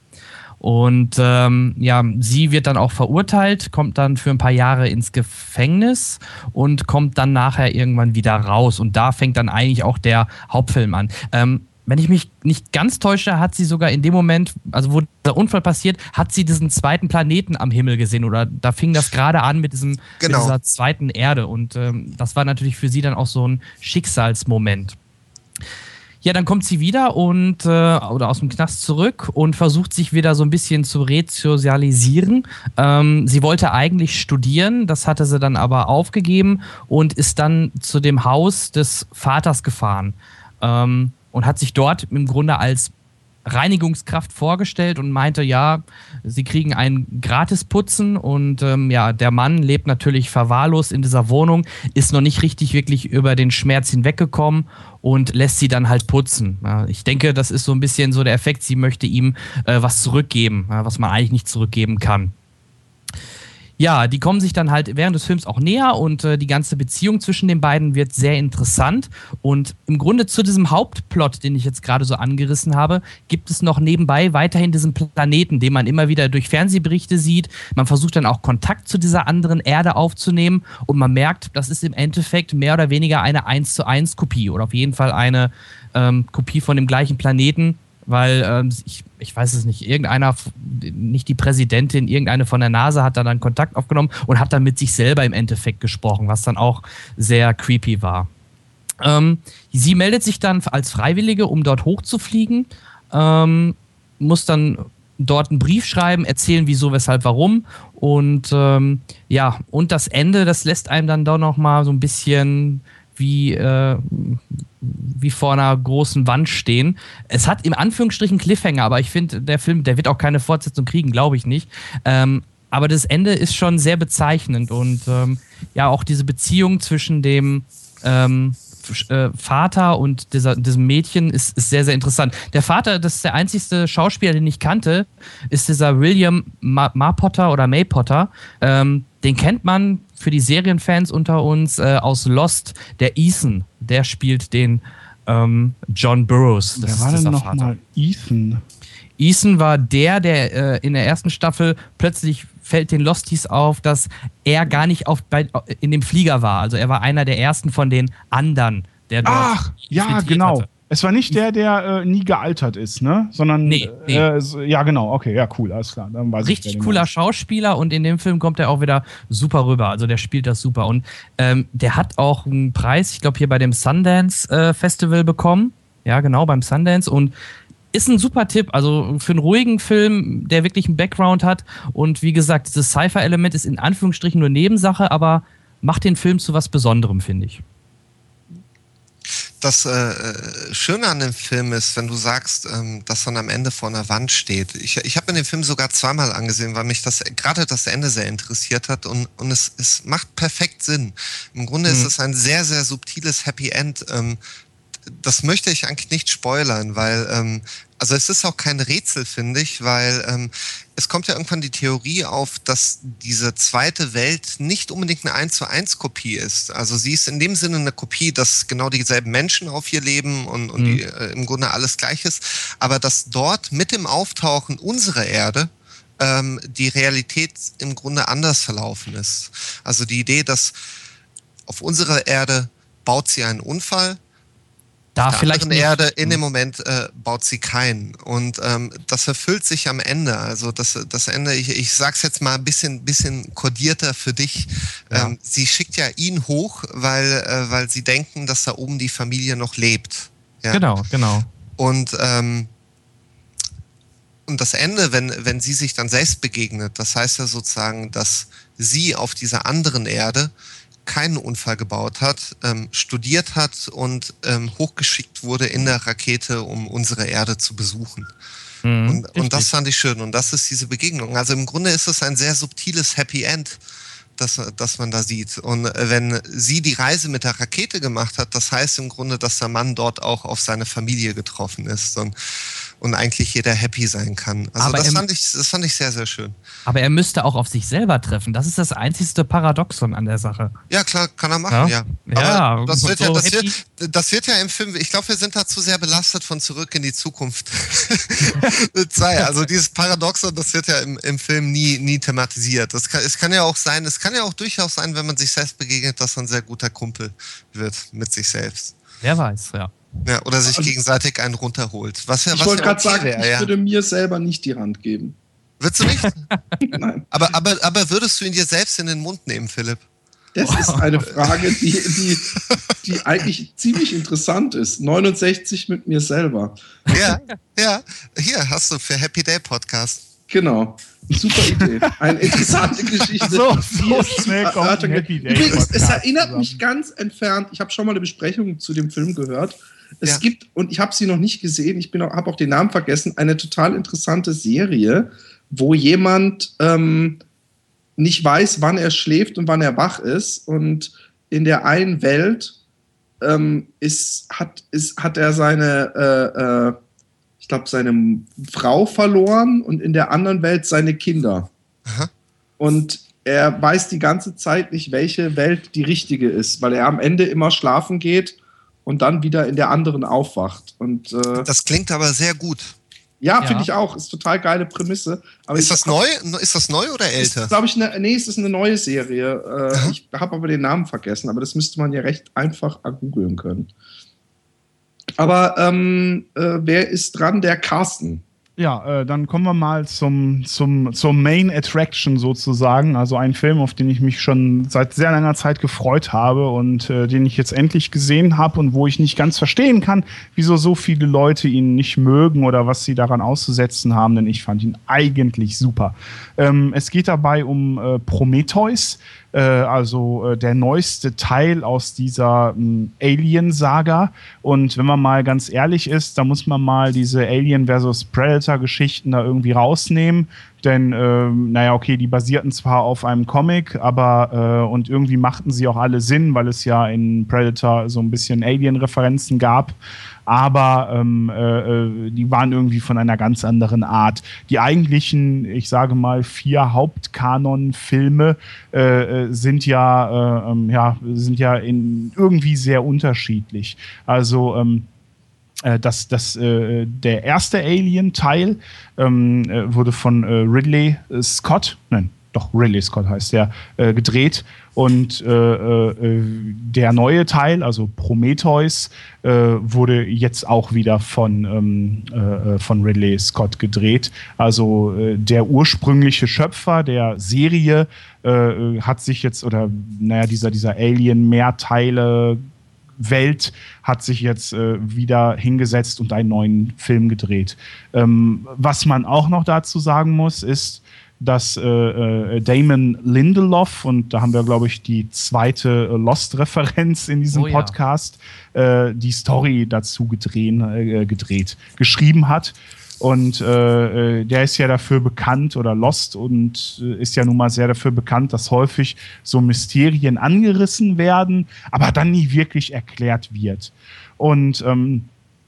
Und ähm, ja, sie wird dann auch verurteilt, kommt dann für ein paar Jahre ins Gefängnis und kommt dann nachher irgendwann wieder raus. Und da fängt dann eigentlich auch der Hauptfilm an. Ähm, wenn ich mich nicht ganz täusche, hat sie sogar in dem Moment, also wo der Unfall passiert, hat sie diesen zweiten Planeten am Himmel gesehen. Oder da fing das gerade an mit, diesem, genau. mit dieser zweiten Erde. Und ähm, das war natürlich für sie dann auch so ein Schicksalsmoment. Ja, dann kommt sie wieder und äh, oder aus dem Knast zurück und versucht sich wieder so ein bisschen zu resozialisieren. Ähm, sie wollte eigentlich studieren, das hatte sie dann aber aufgegeben und ist dann zu dem Haus des Vaters gefahren ähm, und hat sich dort im Grunde als Reinigungskraft vorgestellt und meinte, ja, sie kriegen ein Gratisputzen und ähm, ja, der Mann lebt natürlich verwahrlost in dieser Wohnung, ist noch nicht richtig wirklich über den Schmerz hinweggekommen und lässt sie dann halt putzen. Ja, ich denke, das ist so ein bisschen so der Effekt, sie möchte ihm äh, was zurückgeben, ja, was man eigentlich nicht zurückgeben kann. Ja, die kommen sich dann halt während des Films auch näher und äh, die ganze Beziehung zwischen den beiden wird sehr interessant. Und im Grunde zu diesem Hauptplot, den ich jetzt gerade so angerissen habe, gibt es noch nebenbei weiterhin diesen Planeten, den man immer wieder durch Fernsehberichte sieht. Man versucht dann auch Kontakt zu dieser anderen Erde aufzunehmen und man merkt, das ist im Endeffekt mehr oder weniger eine eins zu eins Kopie oder auf jeden Fall eine ähm, Kopie von dem gleichen Planeten. weil ähm, ich, ich weiß es nicht, irgendeiner, nicht die Präsidentin, irgendeine von der NASA hat da dann Kontakt aufgenommen und hat dann mit sich selber im Endeffekt gesprochen, was dann auch sehr creepy war. Ähm, sie meldet sich dann als Freiwillige, um dort hochzufliegen, ähm, muss dann dort einen Brief schreiben, erzählen wieso, weshalb, warum und ähm, ja, und das Ende, das lässt einem dann doch noch mal so ein bisschen wie, äh, wie vor einer großen Wand stehen. Es hat im Anführungsstrichen Cliffhanger, aber ich finde, der Film, der wird auch keine Fortsetzung kriegen, glaube ich nicht. Ähm, aber das Ende ist schon sehr bezeichnend und ähm, ja, auch diese Beziehung zwischen dem ähm, Vater und dieser, diesem Mädchen ist, ist sehr, sehr interessant. Der Vater, das ist der einzigste Schauspieler, den ich kannte, ist dieser William Ma- Marpotter oder May Potter. Ähm, den kennt man für die Serienfans unter uns äh, aus Lost. Der Ethan, der spielt den ähm, John Burroughs. Das Wer war ist denn dieser Vater. nochmal Ethan? Ethan war der, der äh, in der ersten Staffel plötzlich fällt den Losties auf, dass er gar nicht auf, bei, in dem Flieger war. Also er war einer der ersten von den anderen, der dort Ach, ja, infiltriert genau. hatte. Es war nicht der, der äh, nie gealtert ist, ne? Sondern, Nee, nee. Äh, so- ja, genau, okay, ja, cool, alles klar. Dann weiß ich, wer Richtig den cooler meinst. Schauspieler und in dem Film kommt er auch wieder super rüber. Also der spielt das super. Und ähm, der hat auch einen Preis, ich glaube, hier bei dem Sundance äh, Festival bekommen. Ja, genau, beim Sundance. Und ist ein super Tipp, also für einen ruhigen Film, der wirklich einen Background hat. Und wie gesagt, dieses Sci-Fi-Element ist in Anführungsstrichen nur Nebensache, aber macht den Film zu was Besonderem, finde ich. Das äh, Schöne an dem Film ist, wenn du sagst, ähm, dass man am Ende vor einer Wand steht. Ich, ich habe mir den Film sogar zweimal angesehen, weil mich das gerade das Ende sehr interessiert hat und, und es, es macht perfekt Sinn. Im Grunde Mhm. ist es ein sehr, sehr subtiles Happy End. Ähm, das möchte ich eigentlich nicht spoilern, weil ähm, also es ist auch kein Rätsel, finde ich, weil ähm, es kommt ja irgendwann die Theorie auf, dass diese zweite Welt nicht unbedingt eine eins zu eins Kopie ist. Also sie ist in dem Sinne eine Kopie, dass genau dieselben Menschen auf ihr leben und, und Mhm. die, äh, im Grunde alles gleich ist, aber dass dort mit dem Auftauchen unserer Erde ähm, die Realität im Grunde anders verlaufen ist. Also die Idee, dass auf unserer Erde baut sie einen Unfall, Da auf der vielleicht anderen nicht. Erde in dem Moment äh, baut sie keinen. Und ähm, das erfüllt sich am Ende. Also das, das Ende, ich, ich sag's jetzt mal ein bisschen, bisschen kodierter für dich. Ja. Ähm, sie schickt ja ihn hoch, weil, äh, weil sie denken, dass da oben die Familie noch lebt. Ja? Genau, genau. Und, ähm, und das Ende, wenn, wenn sie sich dann selbst begegnet, das heißt ja sozusagen, dass sie auf dieser anderen Erde keinen Unfall gebaut hat, ähm, studiert hat und ähm, hochgeschickt wurde in der Rakete, um unsere Erde zu besuchen. Mhm, Und, und das richtig. fand ich schön. Und das ist diese Begegnung. Also im Grunde ist es ein sehr subtiles Happy End, das, das man da sieht. Und wenn sie die Reise mit der Rakete gemacht hat, das heißt im Grunde, dass der Mann dort auch auf seine Familie getroffen ist und, und eigentlich jeder happy sein kann. Also Aber das im- fand ich, das fand ich sehr, sehr schön. Aber er müsste auch auf sich selber treffen. Das ist das einzigste Paradoxon an der Sache. Ja, klar, kann er machen, ja. Ja? Ja, Aber das wird, ja, so das, happy. wird, das wird ja im Film, ich glaube, wir sind da zu sehr belastet von Zurück in die Zukunft. Zwei, also dieses Paradoxon, das wird ja im, im Film nie, nie thematisiert. Das kann, es kann ja auch sein, es kann ja auch durchaus sein, wenn man sich selbst begegnet, dass man ein sehr guter Kumpel wird mit sich selbst. Wer weiß, ja. Ja, oder sich Also- gegenseitig einen runterholt. Was ja, Ich was wollte ja gerade okay sagen, wär, ich ja. würde mir selber nicht die Hand geben. Würdest du nicht? Nein. aber, aber, aber würdest du ihn dir selbst in den Mund nehmen, Philipp? Das ist eine Frage, die, die, die eigentlich ziemlich interessant ist. neunundsechzig mit mir selber. Ja, ja. Hier hast du für Happy Day Podcast. Genau. Super Idee. Eine interessante Geschichte. So, die so es schnell kommt ein Erörterung gibt. Happy Day Übrigens, es Podcast erinnert zusammen. mich ganz entfernt, ich habe schon mal eine Besprechung zu dem Film gehört. Es Ja. gibt, und ich habe sie noch nicht gesehen, ich habe auch den Namen vergessen, eine total interessante Serie, wo jemand ähm, nicht weiß, wann er schläft und wann er wach ist. Und in der einen Welt ähm, ist, hat, ist, hat er seine, äh, äh, ich glaube, seine Frau verloren und in der anderen Welt seine Kinder. Aha. Und er weiß die ganze Zeit nicht, welche Welt die richtige ist, weil er am Ende immer schlafen geht und dann wieder in der anderen aufwacht. Und äh, Das klingt aber sehr gut. ja, Ja. finde ich auch. Ist total geile Prämisse. Aber Ist ich das hab- neu? Ist das neu oder älter? Ist, glaube ich, eine, nee, es ist eine neue Serie. Aha. Äh, ich habe aber den Namen vergessen, aber das müsste man ja recht einfach googeln können. Aber ähm, äh, wer ist dran? Der Carsten. Ja, äh, dann kommen wir mal zum, zum, zur Main Attraction sozusagen. Also ein Film, auf den ich mich schon seit sehr langer Zeit gefreut habe und äh, den ich jetzt endlich gesehen habe und wo ich nicht ganz verstehen kann, wieso so viele Leute ihn nicht mögen oder was sie daran auszusetzen haben, denn ich fand ihn eigentlich super. Ähm, es geht dabei um äh, Prometheus, äh, also äh, der neueste Teil aus dieser ähm, Alien-Saga. Und wenn man mal ganz ehrlich ist, da muss man mal diese Alien versus Predator-Geschichten da irgendwie rausnehmen. Denn, äh, naja, okay, die basierten zwar auf einem Comic, aber äh, und irgendwie machten sie auch alle Sinn, weil es ja in Predator so ein bisschen Alien-Referenzen gab. Aber ähm, äh, die waren irgendwie von einer ganz anderen Art. Die eigentlichen, ich sage mal, vier Hauptkanon-Filme äh, sind ja, äh, ja, sind ja in irgendwie sehr unterschiedlich. Also ähm, Das, das, äh, der erste Alien-Teil ähm, äh, wurde von äh, Ridley Scott, nein, doch, Ridley Scott heißt der, äh, gedreht. Und äh, äh, der neue Teil, also Prometheus, äh, wurde jetzt auch wieder von, ähm, äh, von Ridley Scott gedreht. Also äh, der ursprüngliche Schöpfer der Serie äh, hat sich jetzt, oder naja, dieser, dieser Alien-Mehrteile Welt hat sich jetzt äh, wieder hingesetzt und einen neuen Film gedreht. Ähm, was man auch noch dazu sagen muss, ist, dass äh, äh, Damon Lindelof, und da haben wir, glaube ich, die zweite äh, Lost-Referenz in diesem Oh ja. Podcast, äh, die Story dazu gedrehen, äh, gedreht, geschrieben hat. Und äh, der ist ja dafür bekannt, oder Lost, und äh, ist ja nun mal sehr dafür bekannt, dass häufig so Mysterien angerissen werden, aber dann nie wirklich erklärt wird. Und ähm,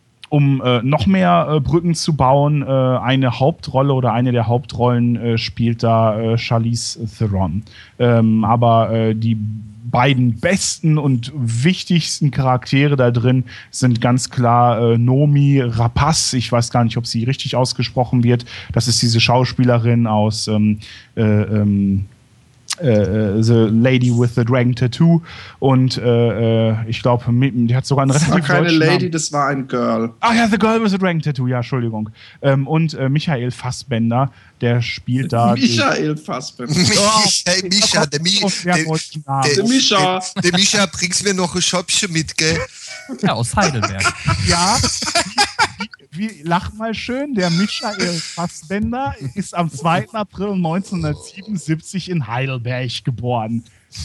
um äh, noch mehr äh, Brücken zu bauen, äh, eine Hauptrolle oder eine der Hauptrollen äh, spielt da äh, Charlize Theron. Ähm, aber äh, die beiden besten und wichtigsten Charaktere da drin sind ganz klar äh, Noomi Rapace. Ich weiß gar nicht, ob sie richtig ausgesprochen wird. Das ist diese Schauspielerin aus ähm, äh, ähm, äh, The Lady with the Dragon Tattoo. Und äh, äh, ich glaube, die hat sogar einen Das war relativ keine deutschen Lady, Namen. das war ein Girl. Ach ja, The Girl with the Dragon Tattoo, ja, Entschuldigung. Ähm, und äh, Michael Fassbender, der spielt da. Michael Fassbender. Michael, Mischa, der, Mi, Auf sehr der, deutschen Namen. der, Der Mischa. der, der Mischa, bringst mir noch ein Schöpfchen mit, gell? Ja, aus Heidelberg. Ja, wie, wie, lach mal schön, der Michael Fassbender ist am zweiten April neunzehnhundertsiebenundsiebzig in Heidelberg geboren.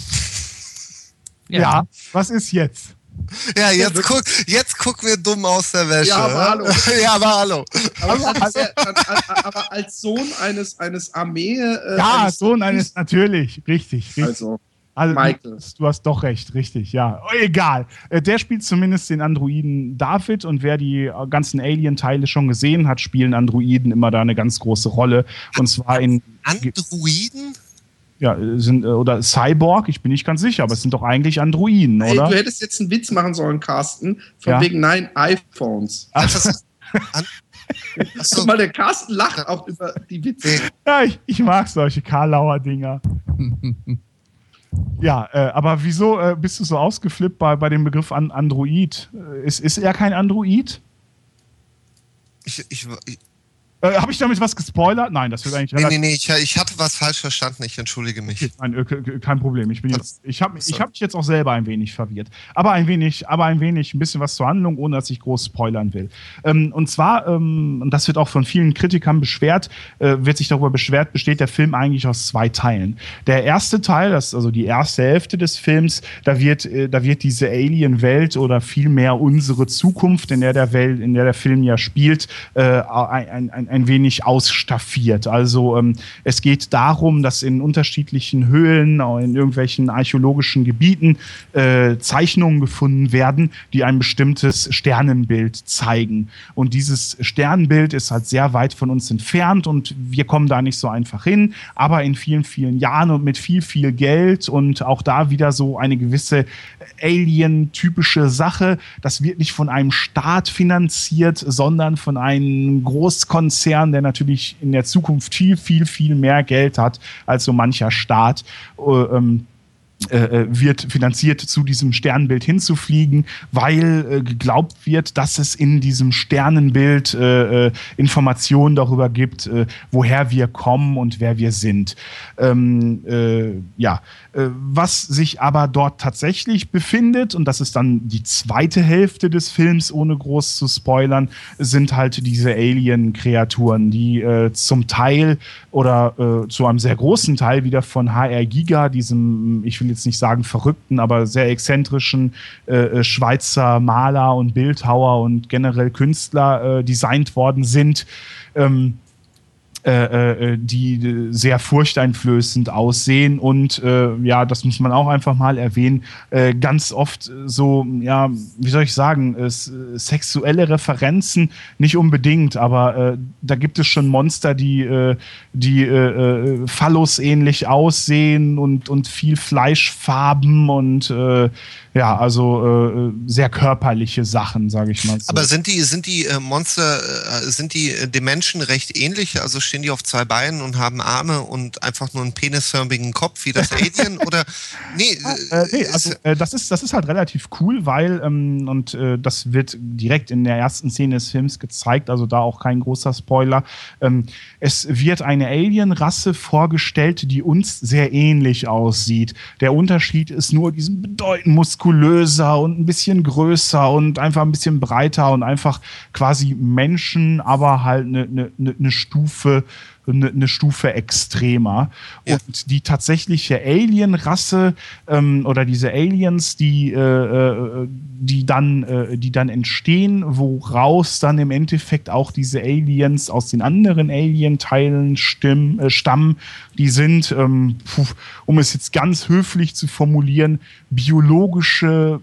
Ja, Ja. was ist jetzt? Ja, jetzt guck, jetzt gucken wir dumm aus der Wäsche. Ja, aber hallo. Ja, aber hallo. Aber als, äh, aber als Sohn eines, eines Armee... Äh, Ja, eines Sohn eines, natürlich, richtig, richtig. Also, Also, Michael. Du, du hast doch recht, richtig, ja. Oh, egal. Äh, Der spielt zumindest den Androiden David, und wer die äh, ganzen Alien-Teile schon gesehen hat, spielen Androiden immer da eine ganz große Rolle. Und zwar in. Androiden? Ja, sind, äh, oder Cyborg, ich bin nicht ganz sicher, aber es sind doch eigentlich Androiden, ey, oder? du hättest jetzt einen Witz machen sollen, Carsten, von Ja. wegen nein, iPhones. Ach, das ist, an, achso, Guck mal, der Carsten lacht auch über die Witze. Ja, ich, ich mag solche Karlauer Dinger. Ja, äh, aber wieso äh, bist du so ausgeflippt bei, bei dem Begriff an Android? Äh, Ist, ist er kein Android? ich, ich, ich, Äh, Habe ich damit was gespoilert? Nein, das wird eigentlich nee, relativ. nee, nee, ich, ich hatte was falsch verstanden, ich entschuldige mich. Nein, äh, ke- kein Problem. Ich bin jetzt, ich habe ich hab mich jetzt auch selber ein wenig verwirrt. Aber ein wenig, aber ein wenig, ein bisschen was zur Handlung, ohne dass ich groß spoilern will. Ähm, und zwar, ähm, und das wird auch von vielen Kritikern beschwert, äh, wird sich darüber beschwert, besteht der Film eigentlich aus zwei Teilen. Der erste Teil, das also die erste Hälfte des Films, da wird, äh, da wird diese Alien-Welt oder vielmehr unsere Zukunft, in der der Welt, in der der Film ja spielt, äh, ein, ein, ein wenig ausstaffiert. Also ähm, es geht darum, dass in unterschiedlichen Höhlen, in irgendwelchen archäologischen Gebieten äh, Zeichnungen gefunden werden, die ein bestimmtes Sternenbild zeigen. Und dieses Sternenbild ist halt sehr weit von uns entfernt und wir kommen da nicht so einfach hin, aber in vielen, vielen Jahren und mit viel, viel Geld und auch da wieder so eine gewisse Alien-typische Sache. Das wird nicht von einem Staat finanziert, sondern von einem Großkonzern, der natürlich in der Zukunft viel, viel, viel mehr Geld hat als so mancher Staat. Äh, ähm, äh, wird finanziert, zu diesem Sternbild hinzufliegen, weil äh, geglaubt wird, dass es in diesem Sternenbild äh, äh, Informationen darüber gibt, äh, woher wir kommen und wer wir sind. Ähm, äh, ja, äh, was sich aber dort tatsächlich befindet, und das ist dann die zweite Hälfte des Films, ohne groß zu spoilern, sind halt diese Alien-Kreaturen, die äh, zum Teil oder äh, zu einem sehr großen Teil wieder von H R Giger, diesem, ich will jetzt nicht sagen verrückten, aber sehr exzentrischen äh, Schweizer Maler und Bildhauer und generell Künstler äh, designt worden sind. Ähm, Äh, äh, die sehr furchteinflößend aussehen und äh, ja, das muss man auch einfach mal erwähnen, äh, ganz oft so, ja, wie soll ich sagen, äh, sexuelle Referenzen nicht unbedingt, aber äh, da gibt es schon Monster, die, äh, die äh, Phallus-ähnlich aussehen und, und viel Fleischfarben und äh, ja, also äh, sehr körperliche Sachen, sage ich mal so. Aber sind die, sind die äh, Monster, äh, sind die äh, den Menschen recht ähnlich? Also stehen die auf zwei Beinen und haben Arme und einfach nur einen penisförmigen Kopf wie das Alien? Oder nee, äh, nee also äh, das ist das ist halt relativ cool, weil ähm, und äh, das wird direkt in der ersten Szene des Films gezeigt, also da auch kein großer Spoiler. Ähm, es wird eine Alien-Rasse vorgestellt, die uns sehr ähnlich aussieht. Der Unterschied ist nur diesen bedeutend muskulöser und ein bisschen größer und einfach ein bisschen breiter und einfach quasi Menschen, aber halt eine ne, ne, ne Stufe eine, eine Stufe extremer. Ja. Und die tatsächliche Alien-Rasse ähm, oder diese Aliens, die, äh, die, dann, äh, die dann entstehen, woraus dann im Endeffekt auch diese Aliens aus den anderen Alien-Teilen stimm, äh, stammen, die sind, ähm, puh, um es jetzt ganz höflich zu formulieren, biologische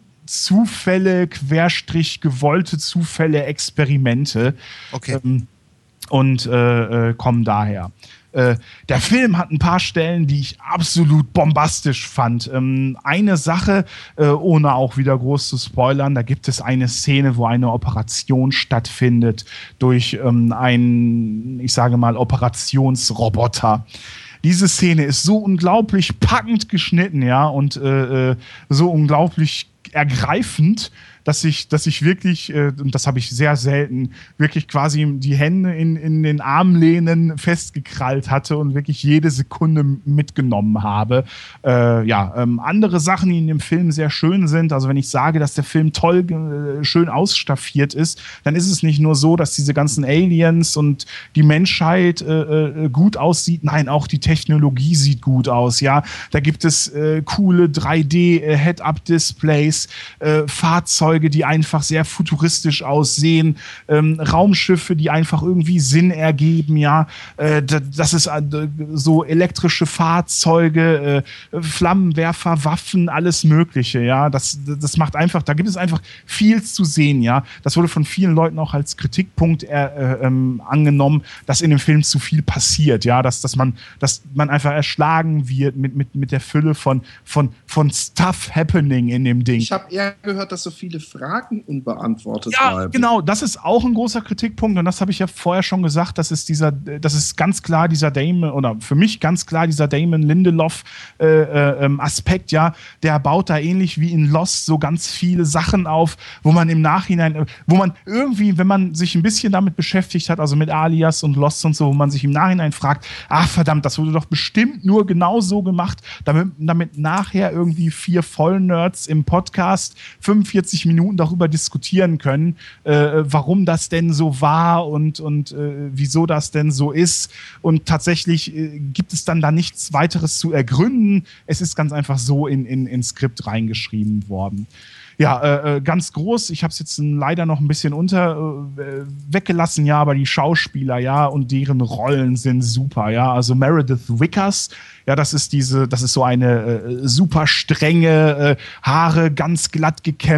Zufälle, Querstrich, gewollte Zufälle, Experimente. Okay. Ähm, und äh, äh, kommen daher. Äh, der Film hat ein paar Stellen, die ich absolut bombastisch fand. Ähm, eine Sache, äh, ohne auch wieder groß zu spoilern, da gibt es eine Szene, wo eine Operation stattfindet durch ähm, einen, ich sage mal, Operationsroboter. Diese Szene ist so unglaublich packend geschnitten, ja, und äh, äh, so unglaublich ergreifend, dass ich, dass ich wirklich, äh, und das habe ich sehr selten, wirklich quasi die Hände in, in den Armlehnen festgekrallt hatte und wirklich jede Sekunde mitgenommen habe. Äh, ja, ähm, andere Sachen, die in dem Film sehr schön sind, also wenn ich sage, dass der Film toll, äh, schön ausstaffiert ist, dann ist es nicht nur so, dass diese ganzen Aliens und die Menschheit äh, äh, gut aussieht, nein, auch die Technologie sieht gut aus, ja. Da gibt es äh, coole drei D äh, Head-Up-Displays, äh, Fahrzeuge, die einfach sehr futuristisch aussehen, ähm, Raumschiffe, die einfach irgendwie Sinn ergeben, ja, äh, das ist äh, so elektrische Fahrzeuge, äh, Flammenwerfer, Waffen, alles Mögliche, ja, das, das macht einfach, da gibt es einfach viel zu sehen, ja, das wurde von vielen Leuten auch als Kritikpunkt äh, äh, angenommen, dass in dem Film zu viel passiert, ja, dass, dass man, dass man einfach erschlagen wird mit, mit, mit der Fülle von, von, von Stuff happening in dem Ding. Ich habe eher gehört, dass so viele Fragen unbeantwortet ja, bleiben. Genau, das ist auch ein großer Kritikpunkt und das habe ich ja vorher schon gesagt, das ist dieser, das ist ganz klar dieser Damon, oder für mich ganz klar dieser Damon Lindelof äh, äh, Aspekt, ja, der baut da ähnlich wie in Lost so ganz viele Sachen auf, wo man im Nachhinein, wo man irgendwie, wenn man sich ein bisschen damit beschäftigt hat, also mit Alias und Lost und so, wo man sich im Nachhinein fragt, ach verdammt, das wurde doch bestimmt nur genau so gemacht, damit, damit nachher irgendwie vier Vollnerds im Podcast fünfundvierzig Minuten darüber diskutieren können, äh, warum das denn so war und, und äh, wieso das denn so ist. Und tatsächlich äh, gibt es dann da nichts weiteres zu ergründen. Es ist ganz einfach so in, in, ins Skript reingeschrieben worden. Ja, äh, ganz groß. Ich habe es jetzt leider noch ein bisschen unter äh, weggelassen, ja, aber die Schauspieler, ja, und deren Rollen sind super, ja. Also Meredith Wickers, ja, das ist diese, das ist so eine äh, super strenge, äh, Haare ganz glatt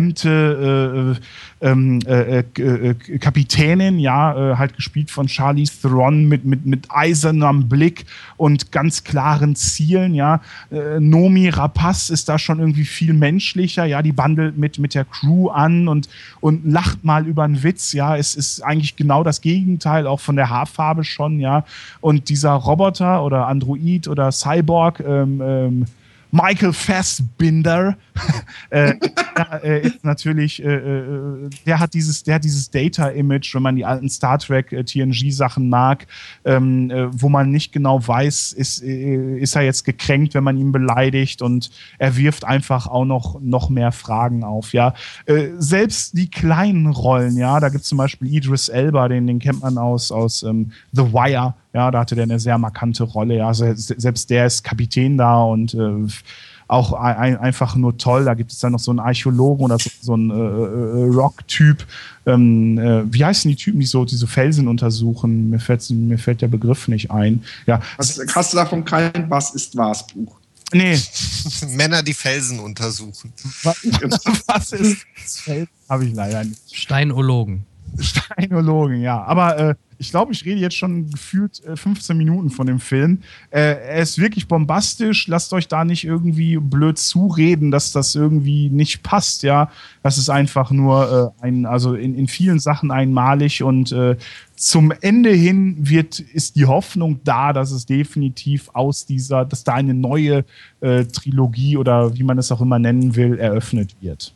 gekämmte äh, äh, äh, äh, Kapitänin, ja, äh, halt gespielt von Charlize Theron mit, mit, mit eisernem Blick und ganz klaren Zielen, ja. Äh, Noomi Rapace ist da schon irgendwie viel menschlicher, ja, die bandelt mit Mit, mit der Crew an und, und lacht mal über einen Witz, ja, es ist eigentlich genau das Gegenteil, auch von der Haarfarbe schon, ja, und dieser Roboter oder Android oder Cyborg, ähm, ähm, Michael Fassbinder, äh, der, äh, ist natürlich, äh, äh, der hat dieses, der hat dieses Data-Image, wenn man die alten Star Trek äh, T N G-Sachen mag, ähm, äh, wo man nicht genau weiß, ist, äh, ist er jetzt gekränkt, wenn man ihn beleidigt, und er wirft einfach auch noch, noch mehr Fragen auf, ja. Äh, selbst die kleinen Rollen, ja, da gibt es zum Beispiel Idris Elba, den, den kennt man aus, aus ähm, The Wire. Ja, da hatte der eine sehr markante Rolle. Ja, also selbst der ist Kapitän da und äh, auch ein, einfach nur toll. Da gibt es dann noch so einen Archäologen oder so, so einen äh, Rock-Typ. Ähm, äh, wie heißen die Typen, die so diese Felsen untersuchen? Mir fällt, mir fällt der Begriff nicht ein. Ja. Hast, hast du davon kein Was ist was Buch? Nee. Männer, die Felsen untersuchen. Was, was ist das Felsen? Habe ich leider nicht. Steinologen. Steinologen, ja. Aber äh, ich glaube, ich rede jetzt schon gefühlt äh, fünfzehn Minuten von dem Film. Äh, er ist wirklich bombastisch. Lasst euch da nicht irgendwie blöd zureden, dass das irgendwie nicht passt, ja. Das ist einfach nur äh, ein, also in, in vielen Sachen einmalig, und äh, zum Ende hin wird, ist die Hoffnung da, dass es definitiv aus dieser, dass da eine neue äh, Trilogie oder wie man es auch immer nennen will, eröffnet wird.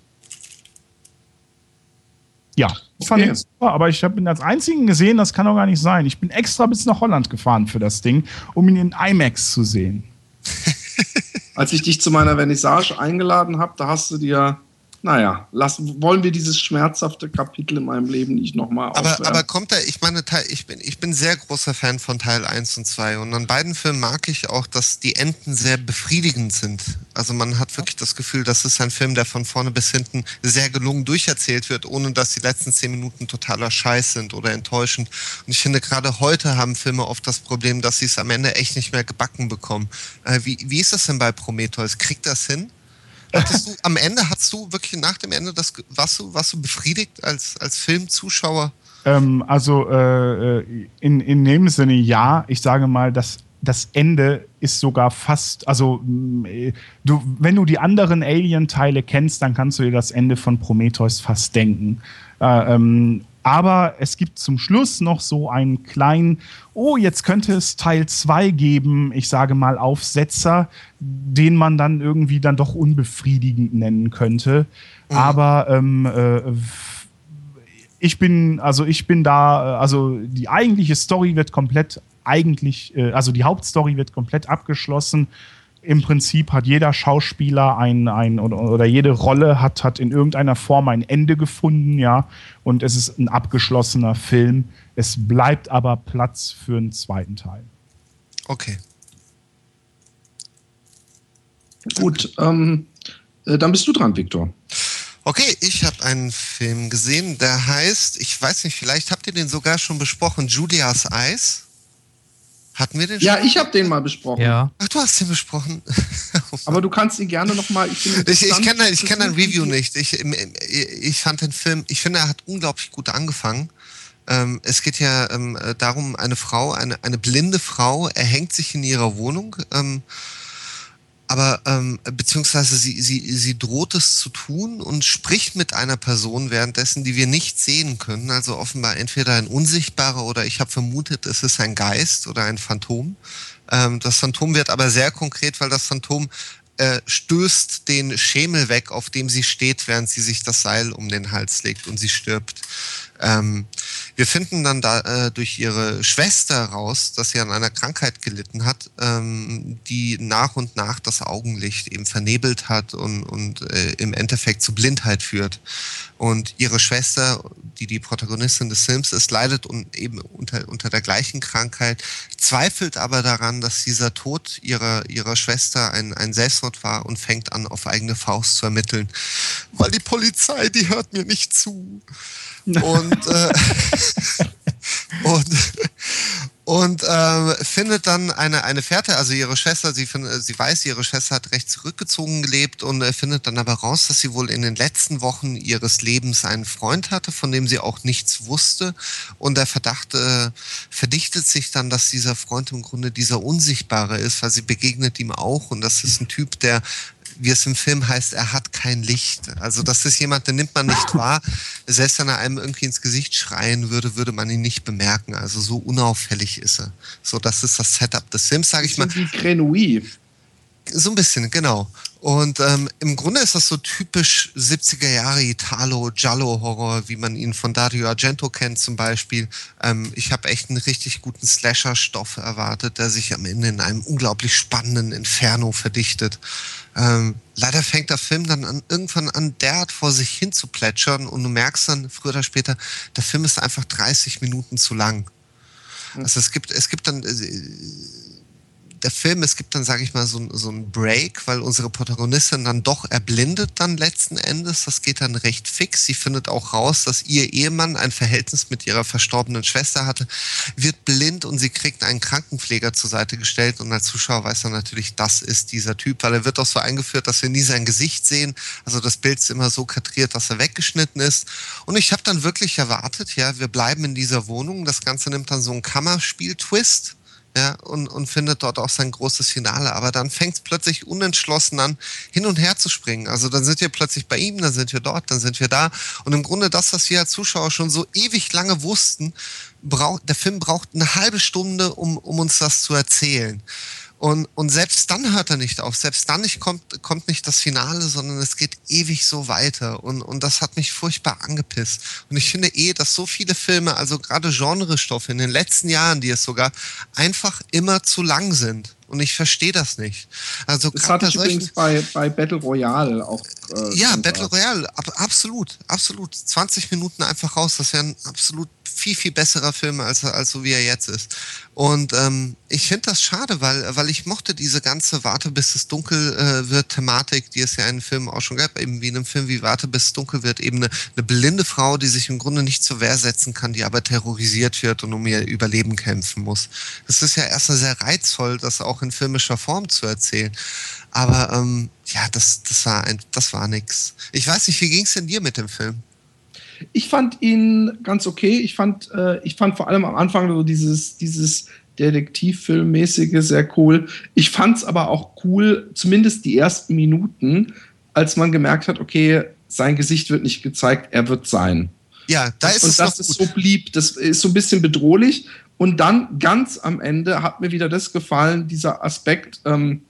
Ja, das fand Okay. ich super, aber ich habe ihn als einzigen gesehen, das kann doch gar nicht sein. Ich bin extra bis nach Holland gefahren für das Ding, um ihn in IMAX zu sehen. Als ich dich zu meiner Vernissage eingeladen habe, da hast du dir, naja, lassen, wollen wir dieses schmerzhafte Kapitel in meinem Leben nicht nochmal Aber, aufwärmen. aber kommt da, ich meine, Teil, ich bin, ich bin sehr großer Fan von Teil eins und zwei, und an beiden Filmen mag ich auch, dass die Enden sehr befriedigend sind. Also man hat wirklich das Gefühl, das ist ein Film, der von vorne bis hinten sehr gelungen durcherzählt wird, ohne dass die letzten zehn Minuten totaler Scheiß sind oder enttäuschend. Und ich finde, gerade heute haben Filme oft das Problem, dass sie es am Ende echt nicht mehr gebacken bekommen. Äh, wie, wie ist das denn bei Prometheus? Kriegt das hin? Hattest du, am Ende, hast du wirklich nach dem Ende, das, warst, du, warst du befriedigt als, als Filmzuschauer? Ähm, also äh, in, in dem Sinne ja, ich sage mal, dass das Ende ist sogar fast, also mh, du, wenn du die anderen Alien-Teile kennst, dann kannst du dir das Ende von Prometheus fast denken. Äh, ähm, aber es gibt zum Schluss noch so einen kleinen, oh, jetzt könnte es Teil zwei geben, ich sage mal Aufsetzer, den man dann irgendwie dann doch unbefriedigend nennen könnte. Mhm. Aber ähm, äh, ich bin, also ich bin da, also die eigentliche Story wird komplett eigentlich, also die Hauptstory wird komplett abgeschlossen. Im Prinzip hat jeder Schauspieler ein, ein oder, oder jede Rolle hat, hat in irgendeiner Form ein Ende gefunden, ja. Und es ist ein abgeschlossener Film. Es bleibt aber Platz für einen zweiten Teil. Okay. Gut, ähm, äh, dann bist du dran, Viktor. Okay, ich habe einen Film gesehen, der heißt, ich weiß nicht, vielleicht habt ihr den sogar schon besprochen, Julia's Eyes. Hatten wir den schon? Ja, ich habe den mal besprochen. Ja. Ach, du hast den besprochen. Aber du kannst ihn gerne nochmal. Ich, ich, ich kenne ich kenn dein Review nicht. Ich, ich fand den Film, ich finde, er hat unglaublich gut angefangen. Ähm, es geht ja ähm, darum, eine Frau, eine, eine blinde Frau erhängt sich in ihrer Wohnung, ähm, aber ähm, beziehungsweise sie, sie, sie droht es zu tun und spricht mit einer Person währenddessen, die wir nicht sehen können. Also offenbar entweder ein Unsichtbarer oder ich habe vermutet, es ist ein Geist oder ein Phantom. Ähm, das Phantom wird aber sehr konkret, weil das Phantom äh, stößt den Schemel weg, auf dem sie steht, während sie sich das Seil um den Hals legt und sie stirbt. Ähm, wir finden dann da äh, durch ihre Schwester raus, dass sie an einer Krankheit gelitten hat, ähm, die nach und nach das Augenlicht eben vernebelt hat und, und äh, im Endeffekt zu Blindheit führt. Und ihre Schwester, die die Protagonistin des Films ist, leidet und eben unter, unter der gleichen Krankheit, zweifelt aber daran, dass dieser Tod ihrer, ihrer Schwester ein, ein Selbstmord war und fängt an, auf eigene Faust zu ermitteln. Weil die Polizei, die hört mir nicht zu. Und, äh, und, und äh, findet dann eine, eine Fährte, also ihre Schwester, sie, find, sie weiß, ihre Schwester hat recht zurückgezogen gelebt und äh, findet dann aber raus, dass sie wohl in den letzten Wochen ihres Lebens einen Freund hatte, von dem sie auch nichts wusste. Und der Verdacht äh, verdichtet sich dann, dass dieser Freund im Grunde dieser Unsichtbare ist, weil sie begegnet ihm auch und das ist ein Typ, der, wie es im Film heißt, er hat kein Licht. Also das ist jemand, den nimmt man nicht wahr. Selbst wenn er einem irgendwie ins Gesicht schreien würde, würde man ihn nicht bemerken. Also so unauffällig ist er. So, das ist das Setup des Films, sage ich mal. Wie Grenouille. So ein bisschen, genau. Und ähm, im Grunde ist das so typisch siebziger Jahre Italo-Giallo-Horror, wie man ihn von Dario Argento kennt zum Beispiel. Ähm, ich habe echt einen richtig guten Slasher-Stoff erwartet, der sich am Ende in einem unglaublich spannenden Inferno verdichtet. Ähm, leider fängt der Film dann an, irgendwann an, derart vor sich hin zu plätschern und du merkst dann früher oder später, der Film ist einfach dreißig Minuten zu lang. Also es gibt, es gibt dann... Äh, der Film, es gibt dann, sage ich mal, so, so einen Break, weil unsere Protagonistin dann doch erblindet dann letzten Endes. Das geht dann recht fix. Sie findet auch raus, dass ihr Ehemann ein Verhältnis mit ihrer verstorbenen Schwester hatte, wird blind und sie kriegt einen Krankenpfleger zur Seite gestellt und als Zuschauer weiß man natürlich, das ist dieser Typ, weil er wird auch so eingeführt, dass wir nie sein Gesicht sehen. Also das Bild ist immer so kadriert, dass er weggeschnitten ist. Und ich habe dann wirklich erwartet, ja, wir bleiben in dieser Wohnung. Das Ganze nimmt dann so einen Kammerspiel-Twist. Ja, und, und findet dort auch sein großes Finale. Aber dann fängt es plötzlich unentschlossen an, hin und her zu springen. Also dann sind wir plötzlich bei ihm, dann sind wir dort, dann sind wir da. Und im Grunde das, was wir als Zuschauer schon so ewig lange wussten, braucht, der Film braucht eine halbe Stunde, um, um uns das zu erzählen. Und, und selbst dann hört er nicht auf. Selbst dann nicht kommt, kommt nicht das Finale, sondern es geht ewig so weiter. Und, und das hat mich furchtbar angepisst. Und ich finde eh, dass so viele Filme, also gerade Genrestoffe in den letzten Jahren, die es sogar einfach immer zu lang sind. Und ich verstehe das nicht. Also das hatte ich übrigens bei, bei Battle Royale auch. Äh, ja, Battle Royale, ab, absolut, absolut. zwanzig Minuten einfach raus, das wäre ein absolut viel, viel besserer Film, als, als so wie er jetzt ist. Und ähm, ich finde das schade, weil, weil ich mochte diese ganze Warte bis es dunkel äh, wird Thematik, die es ja in Filmen auch schon gab, eben wie in einem Film wie Warte bis es dunkel wird, eben eine, eine blinde Frau, die sich im Grunde nicht zur Wehr setzen kann, die aber terrorisiert wird und um ihr Überleben kämpfen muss. Das ist ja erstmal sehr reizvoll, das auch in filmischer Form zu erzählen. Aber ähm, ja, das, das war ein, das war nix. Ich weiß nicht, wie ging es denn dir mit dem Film? Ich fand ihn ganz okay. Ich fand, äh, ich fand vor allem am Anfang so dieses, dieses Detektivfilmmäßige sehr cool. Ich fand es aber auch cool, zumindest die ersten Minuten, als man gemerkt hat, okay, sein Gesicht wird nicht gezeigt, er wird sein. Ja, da ist und es das noch ist gut. so blieb, das ist so ein bisschen bedrohlich. Und dann ganz am Ende hat mir wieder das gefallen, dieser Aspekt, ähm,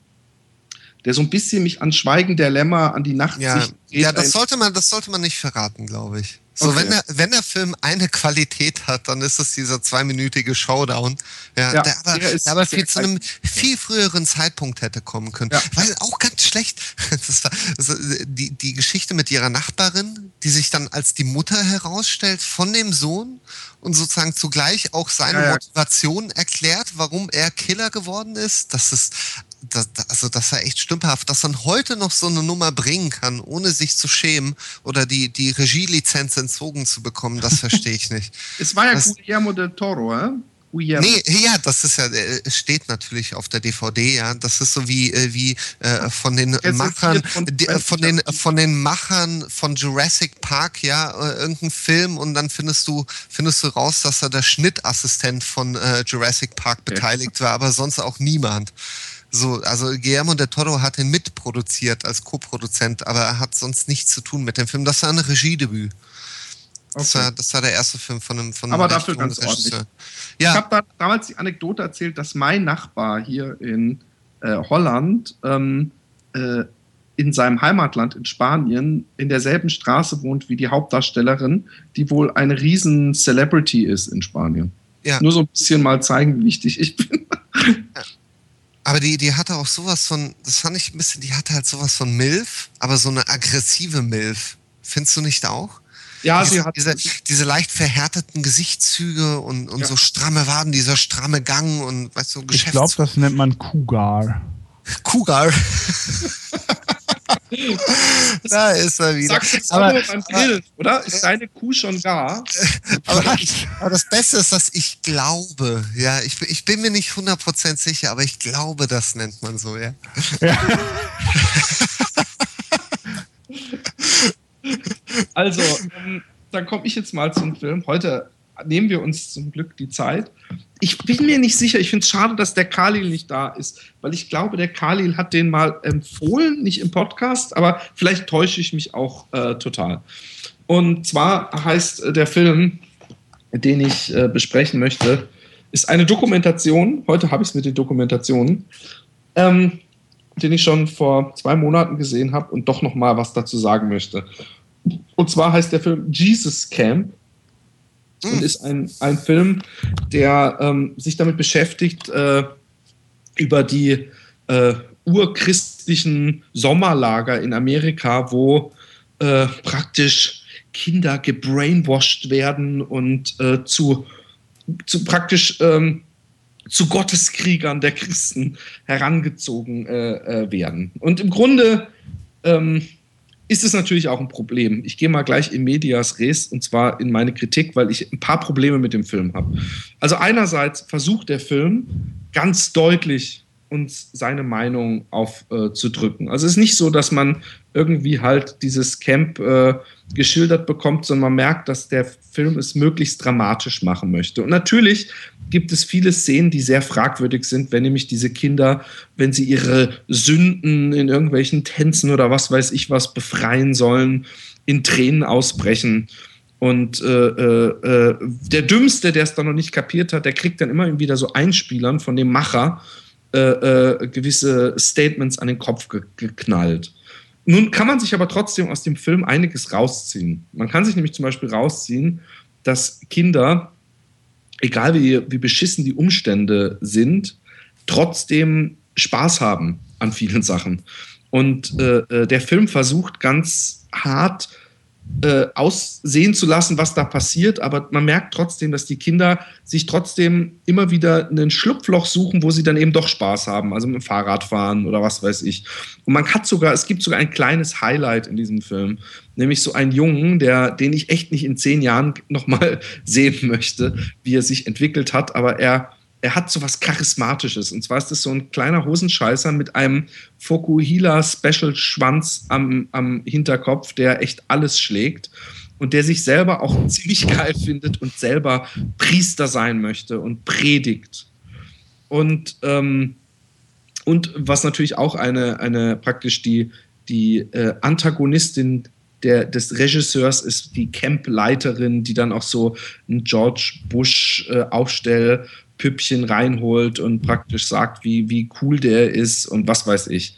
der so ein bisschen mich an Schweigen der Lämmer, an die Nachtsicht Ja, geht. ja das, sollte man, das sollte man nicht verraten, glaube ich. So, Okay. wenn, der, wenn der Film eine Qualität hat, dann ist es dieser zweiminütige Showdown, ja, Ja, der aber, der ist der aber sehr viel, zu einem viel früheren Zeitpunkt hätte kommen können. Ja. Weil auch ganz schlecht, das war, das, die, die Geschichte mit ihrer Nachbarin, die sich dann als die Mutter herausstellt von dem Sohn und sozusagen zugleich auch seine Ja, ja. Motivation erklärt, warum er Killer geworden ist, das ist Das, also das war echt stümperhaft, dass man heute noch so eine Nummer bringen kann, ohne sich zu schämen oder die, die Regielizenz entzogen zu bekommen, das verstehe ich nicht. Es war ja das, Guillermo del Toro, äh? Guillermo. Nee, ja, das ist ja, es steht natürlich auf der D V D, ja, das ist so wie, wie äh, von den Rezensiert Machern, von die, äh, von den, von den Machern von Jurassic Park, ja, äh, irgendein Film und dann findest du, findest du raus, dass da der Schnittassistent von äh, Jurassic Park beteiligt war, aber sonst auch niemand. So, also Guillermo del Toro hat ihn mitproduziert als Co-Produzent, aber er hat sonst nichts zu tun mit dem Film. Das war ein Regiedebüt. Das, Okay. war, das war der erste Film von einem von einem Aber recht dafür jungen ganz ordentlich. Regisseur. Ich Ja, habe da damals die Anekdote erzählt, dass mein Nachbar hier in äh, Holland ähm, äh, in seinem Heimatland in Spanien in derselben Straße wohnt wie die Hauptdarstellerin, die wohl eine riesen Celebrity ist in Spanien. Ja. Nur so ein bisschen mal zeigen, wie wichtig ich bin. aber die, die hatte auch sowas von, das fand ich ein bisschen, die hatte halt sowas von Milf, aber so eine aggressive Milf. Findest du nicht auch? Ja, diese, sie hat diese, diese leicht verhärteten Gesichtszüge und, und Ja. so stramme Waden, dieser stramme Gang und weißt du, Ich Geschäfts... glaube, das nennt man Cougar. Cougar. Da ist er wieder. Sagst du jetzt Aber- aber, beim Grillen, oder? Ist deine Kuh schon gar? Aber, aber das Beste ist, dass ich glaube, ja, ich, bin- ich bin mir nicht hundert Prozent sicher, aber ich glaube, das nennt man so, ja. Also, ähm, dann komme ich jetzt mal zum Film. Heute nehmen wir uns zum Glück die Zeit. Ich bin mir nicht sicher, ich finde es schade, dass der Khalil nicht da ist, weil ich glaube, der Khalil hat den mal empfohlen, nicht im Podcast, aber vielleicht täusche ich mich auch äh, total. Und zwar heißt äh, der Film, den ich äh, besprechen möchte, ist eine Dokumentation. Heute habe ich es mit den Dokumentationen. Ähm, den ich schon vor zwei Monaten gesehen habe und doch noch mal was dazu sagen möchte. Und zwar heißt der Film Jesus Camp und ist ein, ein Film, der ähm, sich damit beschäftigt, äh, über die äh, urchristlichen Sommerlager in Amerika, wo äh, praktisch Kinder gebrainwashed werden und äh, zu, zu praktisch ähm, zu Gotteskriegern der Christen herangezogen äh, äh, werden. Und im Grunde ähm, ist es natürlich auch ein Problem. Ich gehe mal gleich in medias res, und zwar in meine Kritik, weil ich ein paar Probleme mit dem Film habe. Also einerseits versucht der Film ganz deutlich uns seine Meinung aufzudrücken. Äh, also es ist nicht so, dass man irgendwie halt dieses Camp äh, geschildert bekommt, sondern man merkt, dass der Film es möglichst dramatisch machen möchte. Und natürlich gibt es viele Szenen, die sehr fragwürdig sind, wenn nämlich diese Kinder, wenn sie ihre Sünden in irgendwelchen Tänzen oder was weiß ich was befreien sollen, in Tränen ausbrechen. Und äh, äh, der Dümmste, der es dann noch nicht kapiert hat, der kriegt dann immer wieder so Einspielern von dem Macher äh, äh, gewisse Statements an den Kopf ge- geknallt. Nun kann man sich aber trotzdem aus dem Film einiges rausziehen. Man kann sich nämlich zum Beispiel rausziehen, dass Kinder, egal wie, wie beschissen die Umstände sind, trotzdem Spaß haben an vielen Sachen. Und äh, der Film versucht ganz hart äh, aussehen zu lassen, was da passiert, aber man merkt trotzdem, dass die Kinder sich trotzdem immer wieder ein Schlupfloch suchen, wo sie dann eben doch Spaß haben, also mit dem Fahrradfahren oder was weiß ich. Und man hat sogar, es gibt sogar ein kleines Highlight in diesem Film, nämlich so einen Jungen, der, den ich echt nicht in zehn Jahren nochmal sehen möchte, wie er sich entwickelt hat, aber er Er hat so was Charismatisches. Und zwar ist das so ein kleiner Hosenscheißer mit einem Fokuhila-Special-Schwanz am, am Hinterkopf, der echt alles schlägt und der sich selber auch ziemlich geil findet und selber Priester sein möchte und predigt. Und, ähm, und was natürlich auch eine, eine praktisch die, die äh, Antagonistin Der, des Regisseurs ist, die Campleiterin, die dann auch so ein George Bush äh, Aufstellpüppchen reinholt und praktisch sagt, wie, wie cool der ist und was weiß ich.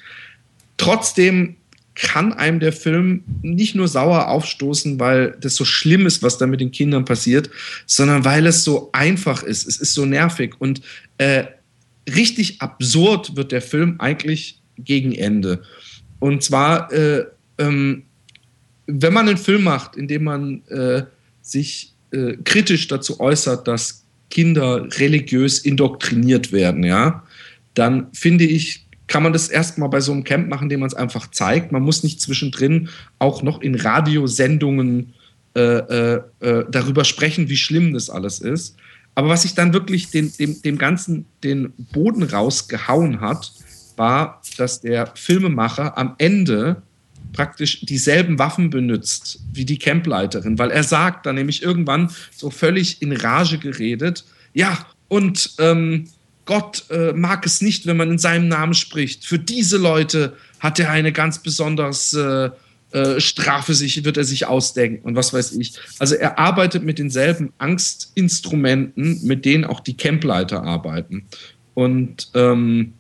Trotzdem kann einem der Film nicht nur sauer aufstoßen, weil das so schlimm ist, was da mit den Kindern passiert, sondern weil es so einfach ist. Es ist so nervig und äh, richtig absurd wird der Film eigentlich gegen Ende. Und zwar äh, ähm, wenn man einen Film macht, in dem man äh, sich äh, kritisch dazu äußert, dass Kinder religiös indoktriniert werden, ja, dann finde ich, kann man das erstmal bei so einem Camp machen, indem man es einfach zeigt. Man muss nicht zwischendrin auch noch in Radiosendungen äh, äh, äh, darüber sprechen, wie schlimm das alles ist. Aber was sich dann wirklich den, dem, dem Ganzen den Boden rausgehauen hat, war, dass der Filmemacher am Ende praktisch dieselben Waffen benutzt wie die Campleiterin, weil er sagt dann nämlich irgendwann so völlig in Rage geredet, ja, und ähm, Gott äh, mag es nicht, wenn man in seinem Namen spricht. Für diese Leute hat er eine ganz besonders äh, äh, Strafe, sich, wird er sich ausdenken und was weiß ich. Also er arbeitet mit denselben Angstinstrumenten, mit denen auch die Campleiter arbeiten. Und ähm,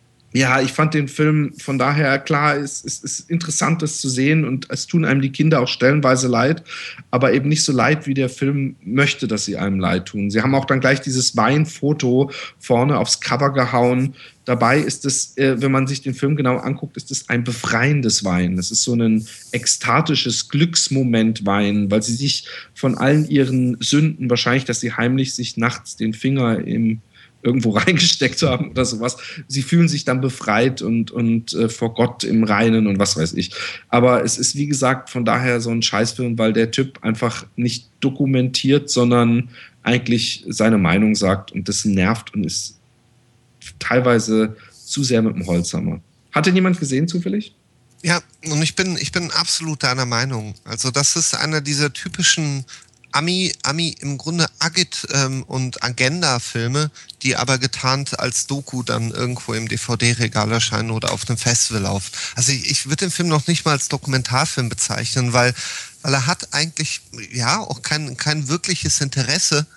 ja, ich fand den Film von daher, klar, es ist, ist interessant, das zu sehen und es tun einem die Kinder auch stellenweise leid, aber eben nicht so leid, wie der Film möchte, dass sie einem leid tun. Sie haben auch dann gleich dieses Weinfoto vorne aufs Cover gehauen. Dabei ist es, äh, wenn man sich den Film genau anguckt, ist es ein befreiendes Wein. Es ist so ein ekstatisches Glücksmoment-Wein, weil sie sich von allen ihren Sünden, wahrscheinlich, dass sie heimlich sich nachts den Finger im irgendwo reingesteckt haben oder sowas. Sie fühlen sich dann befreit und, und äh, vor Gott im Reinen und was weiß ich. Aber es ist, wie gesagt, von daher so ein Scheißfilm, weil der Typ einfach nicht dokumentiert, sondern eigentlich seine Meinung sagt und das nervt und ist teilweise zu sehr mit dem Holzhammer. Hat den jemand gesehen zufällig? Ja, und ich bin, ich bin absolut deiner Meinung. Also das ist einer dieser typischen Ami, Ami im Grunde Agit- ähm, und Agenda-Filme, die aber getarnt als Doku dann irgendwo im D V D-Regal erscheinen oder auf einem Festival laufen. Also ich, ich würde den Film noch nicht mal als Dokumentarfilm bezeichnen, weil, weil er hat eigentlich ja auch kein, kein wirkliches Interesse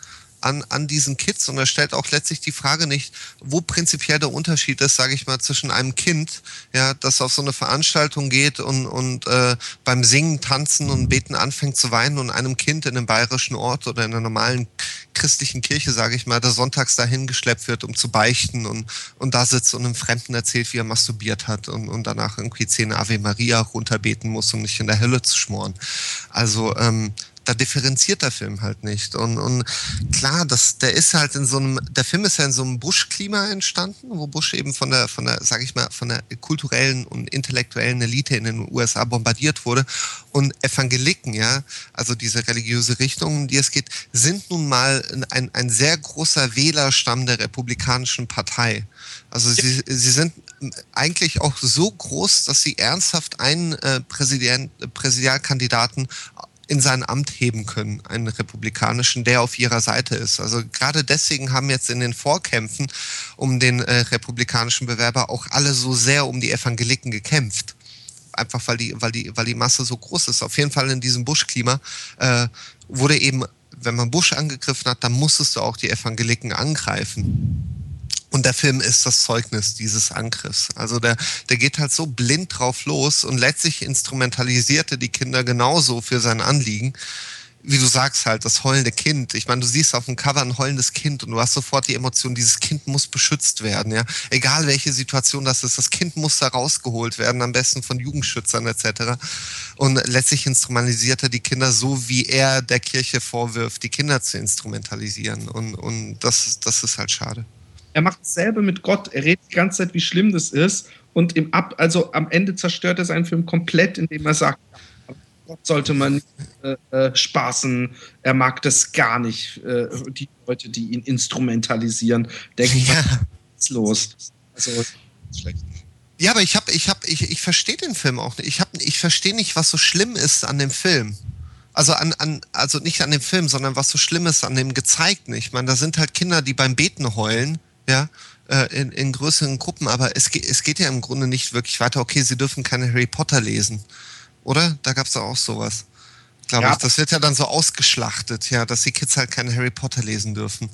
an, an diesen Kids und er stellt auch letztlich die Frage nicht, wo prinzipiell der Unterschied ist, sage ich mal, zwischen einem Kind, ja, das auf so eine Veranstaltung geht und, und äh, beim Singen, Tanzen und Beten anfängt zu weinen und einem Kind in einem bayerischen Ort oder in einer normalen christlichen Kirche, sage ich mal, der sonntags dahin geschleppt wird, um zu beichten und, und da sitzt und einem Fremden erzählt, wie er masturbiert hat und, und danach irgendwie zehn Ave Maria runterbeten muss, um nicht in der Hölle zu schmoren. Also ähm, da differenziert der Film halt nicht. Und, und klar, das, der ist halt in so einem, der Film ist ja in so einem Bush-Klima entstanden, wo Bush eben von der, von der, sag ich mal, von der kulturellen und intellektuellen Elite in den U S A bombardiert wurde. Und Evangeliken, ja, also diese religiöse Richtung, um die es geht, sind nun mal ein, ein sehr großer Wählerstamm der Republikanischen Partei. Also ja. sie, sie sind eigentlich auch so groß, dass sie ernsthaft einen äh, Präsident, Präsidialkandidaten in sein Amt heben können, einen republikanischen, der auf ihrer Seite ist. Also gerade deswegen haben jetzt in den Vorkämpfen um den äh, republikanischen Bewerber auch alle so sehr um die Evangeliken gekämpft. Einfach weil die, weil die, weil die Masse so groß ist. Auf jeden Fall in diesem Bush-Klima äh, wurde eben, wenn man Bush angegriffen hat, dann musstest du auch die Evangeliken angreifen. Und der Film ist das Zeugnis dieses Angriffs. Also der, der geht halt so blind drauf los und letztlich instrumentalisierte die Kinder genauso für sein Anliegen. Wie du sagst halt, das heulende Kind. Ich meine, du siehst auf dem Cover ein heulendes Kind und du hast sofort die Emotion, dieses Kind muss beschützt werden. Ja, egal welche Situation das ist, das Kind muss da rausgeholt werden, am besten von Jugendschützern et cetera. Und letztlich instrumentalisierte die Kinder so, wie er der Kirche vorwirft, die Kinder zu instrumentalisieren. Und, und das, das ist halt schade. Er macht dasselbe mit Gott. Er redet die ganze Zeit, wie schlimm das ist. Und im Ab, also am Ende zerstört er seinen Film komplett, indem er sagt, Gott sollte man nicht äh, äh, spaßen. Er mag das gar nicht. Äh, die Leute, die ihn instrumentalisieren, denken, ja. was ist los? Also, das ist schlecht. Ja, aber ich habe, ich habe, ich, ich verstehe den Film auch nicht. Ich habe, ich verstehe nicht, was so schlimm ist an dem Film. Also an, an, also nicht an dem Film, sondern was so schlimm ist an dem Gezeigten. Ich meine, da sind halt Kinder, die beim Beten heulen. Ja, in, in größeren Gruppen, aber es geht, es geht ja im Grunde nicht wirklich weiter. Okay, sie dürfen keine Harry Potter lesen, oder? Da gab es auch sowas, glaube ja. ich. Das wird ja dann so ausgeschlachtet, ja, dass die Kids halt keine Harry Potter lesen dürfen.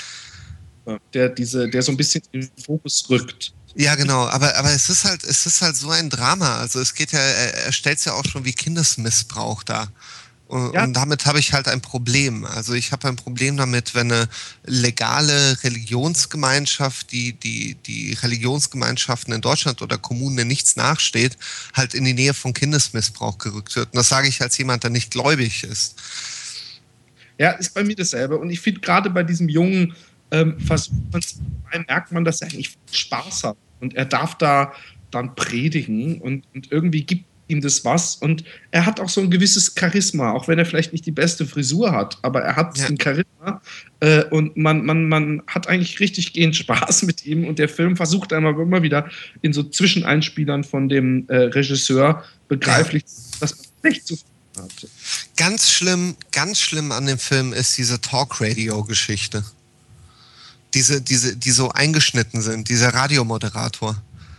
Der, diese, der so ein bisschen in den Fokus rückt. Ja, genau, aber, aber es ist halt, es ist halt so ein Drama. Also es geht ja, er, er stellt es ja auch schon wie Kindesmissbrauch dar. Und, ja. und damit habe ich halt ein Problem. Also ich habe ein Problem damit, wenn eine legale Religionsgemeinschaft, die, die, die Religionsgemeinschaften in Deutschland oder Kommunen nichts nachsteht, halt in die Nähe von Kindesmissbrauch gerückt wird. Und das sage ich als jemand, der nicht gläubig ist. Ja, ist bei mir dasselbe. Und ich finde gerade bei diesem Jungen, ähm, versucht man, merkt man, dass er eigentlich Spaß hat. Und er darf da dann predigen und, und irgendwie gibt ihm das was. Und er hat auch so ein gewisses Charisma, auch wenn er vielleicht nicht die beste Frisur hat, aber er hat ja. ein Charisma äh, und man, man, man hat eigentlich richtig gehend Spaß mit ihm und der Film versucht einmal immer wieder in so Zwischeneinspielern von dem äh, Regisseur begreiflich, ja. dass man nicht zu viel hat. Ganz schlimm, ganz schlimm an dem Film ist diese Talk-Radio-Geschichte. Diese, diese, die so eingeschnitten sind, dieser Radiomoderator.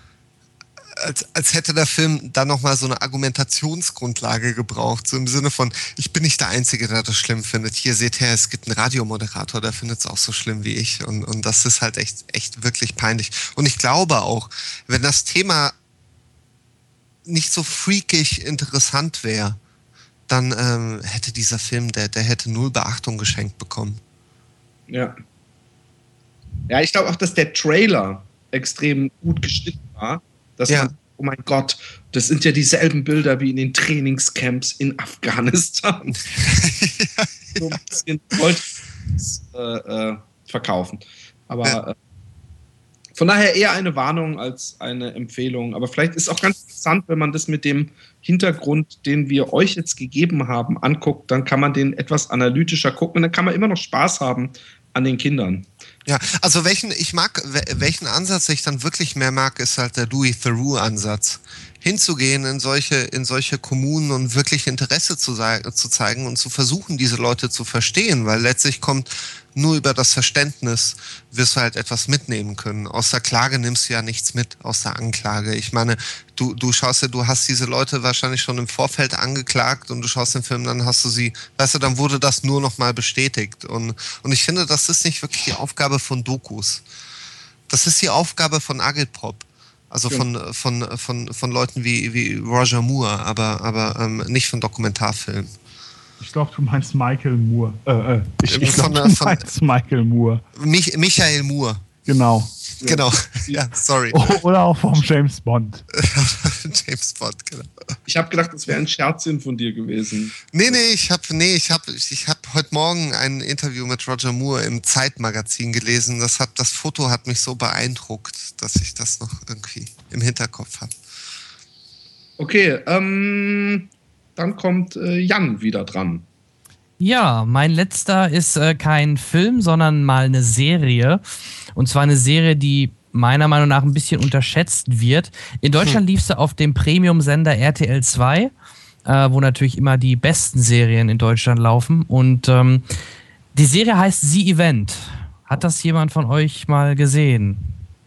Als, als hätte der Film dann nochmal so eine Argumentationsgrundlage gebraucht, so im Sinne von, ich bin nicht der Einzige, der das schlimm findet. Hier seht ihr, es gibt einen Radiomoderator, der findet es auch so schlimm wie ich. Und, und das ist halt echt, echt wirklich peinlich. Und ich glaube auch, wenn das Thema nicht so freakig interessant wäre, dann ähm, hätte dieser Film, der, der hätte null Beachtung geschenkt bekommen. Ja. Ja, ich glaube auch, dass der Trailer extrem gut geschnitten war. Dass ja. man, oh mein Gott, das sind ja dieselben Bilder wie in den Trainingscamps in Afghanistan. ja, so ein bisschen wollte ich äh, äh, verkaufen. Aber ja. äh, von daher eher eine Warnung als eine Empfehlung. Aber vielleicht ist es auch ganz interessant, wenn man das mit dem Hintergrund, den wir euch jetzt gegeben haben, anguckt, dann kann man den etwas analytischer gucken und dann kann man immer noch Spaß haben an den Kindern. Ja, also welchen, ich mag, welchen Ansatz ich dann wirklich mehr mag, ist halt der Louis Theroux-Ansatz. hinzugehen in solche, in solche Kommunen und wirklich Interesse zu, zu zeigen und zu versuchen, diese Leute zu verstehen, weil letztlich kommt nur über das Verständnis wirst du halt etwas mitnehmen können. Aus der Klage nimmst du ja nichts mit, aus der Anklage. Ich meine, du, du schaust ja, du hast diese Leute wahrscheinlich schon im Vorfeld angeklagt und du schaust den Film, dann hast du sie, weißt du, dann wurde das nur noch mal bestätigt. Und, und ich finde, das ist nicht wirklich die Aufgabe von Dokus. Das ist die Aufgabe von Agitprop. Also von, von, von, von Leuten wie, wie Roger Moore, aber, aber ähm, nicht von Dokumentarfilmen. Ich glaube, du meinst Michael Moore. Äh, äh, ich ich glaube, du von, meinst Michael Moore. Mich, Michael Moore. Genau. Genau, ja, sorry. Oder auch vom James Bond. James Bond, genau. Ich habe gedacht, das wäre ein Scherzchen von dir gewesen. Nee, nee, ich habe nee, ich hab, ich hab heute Morgen ein Interview mit Roger Moore im Zeitmagazin gelesen. Das, hat, das Foto hat mich so beeindruckt, dass ich das noch irgendwie im Hinterkopf habe. Okay, ähm, dann kommt äh, Jan wieder dran. Ja, mein letzter ist äh, kein Film, sondern mal eine Serie. Und zwar eine Serie, die meiner Meinung nach ein bisschen unterschätzt wird. In Deutschland hm. lief sie auf dem Premium-Sender R T L zwei, äh, wo natürlich immer die besten Serien in Deutschland laufen. Und ähm, die Serie heißt The Event. Hat das jemand von euch mal gesehen?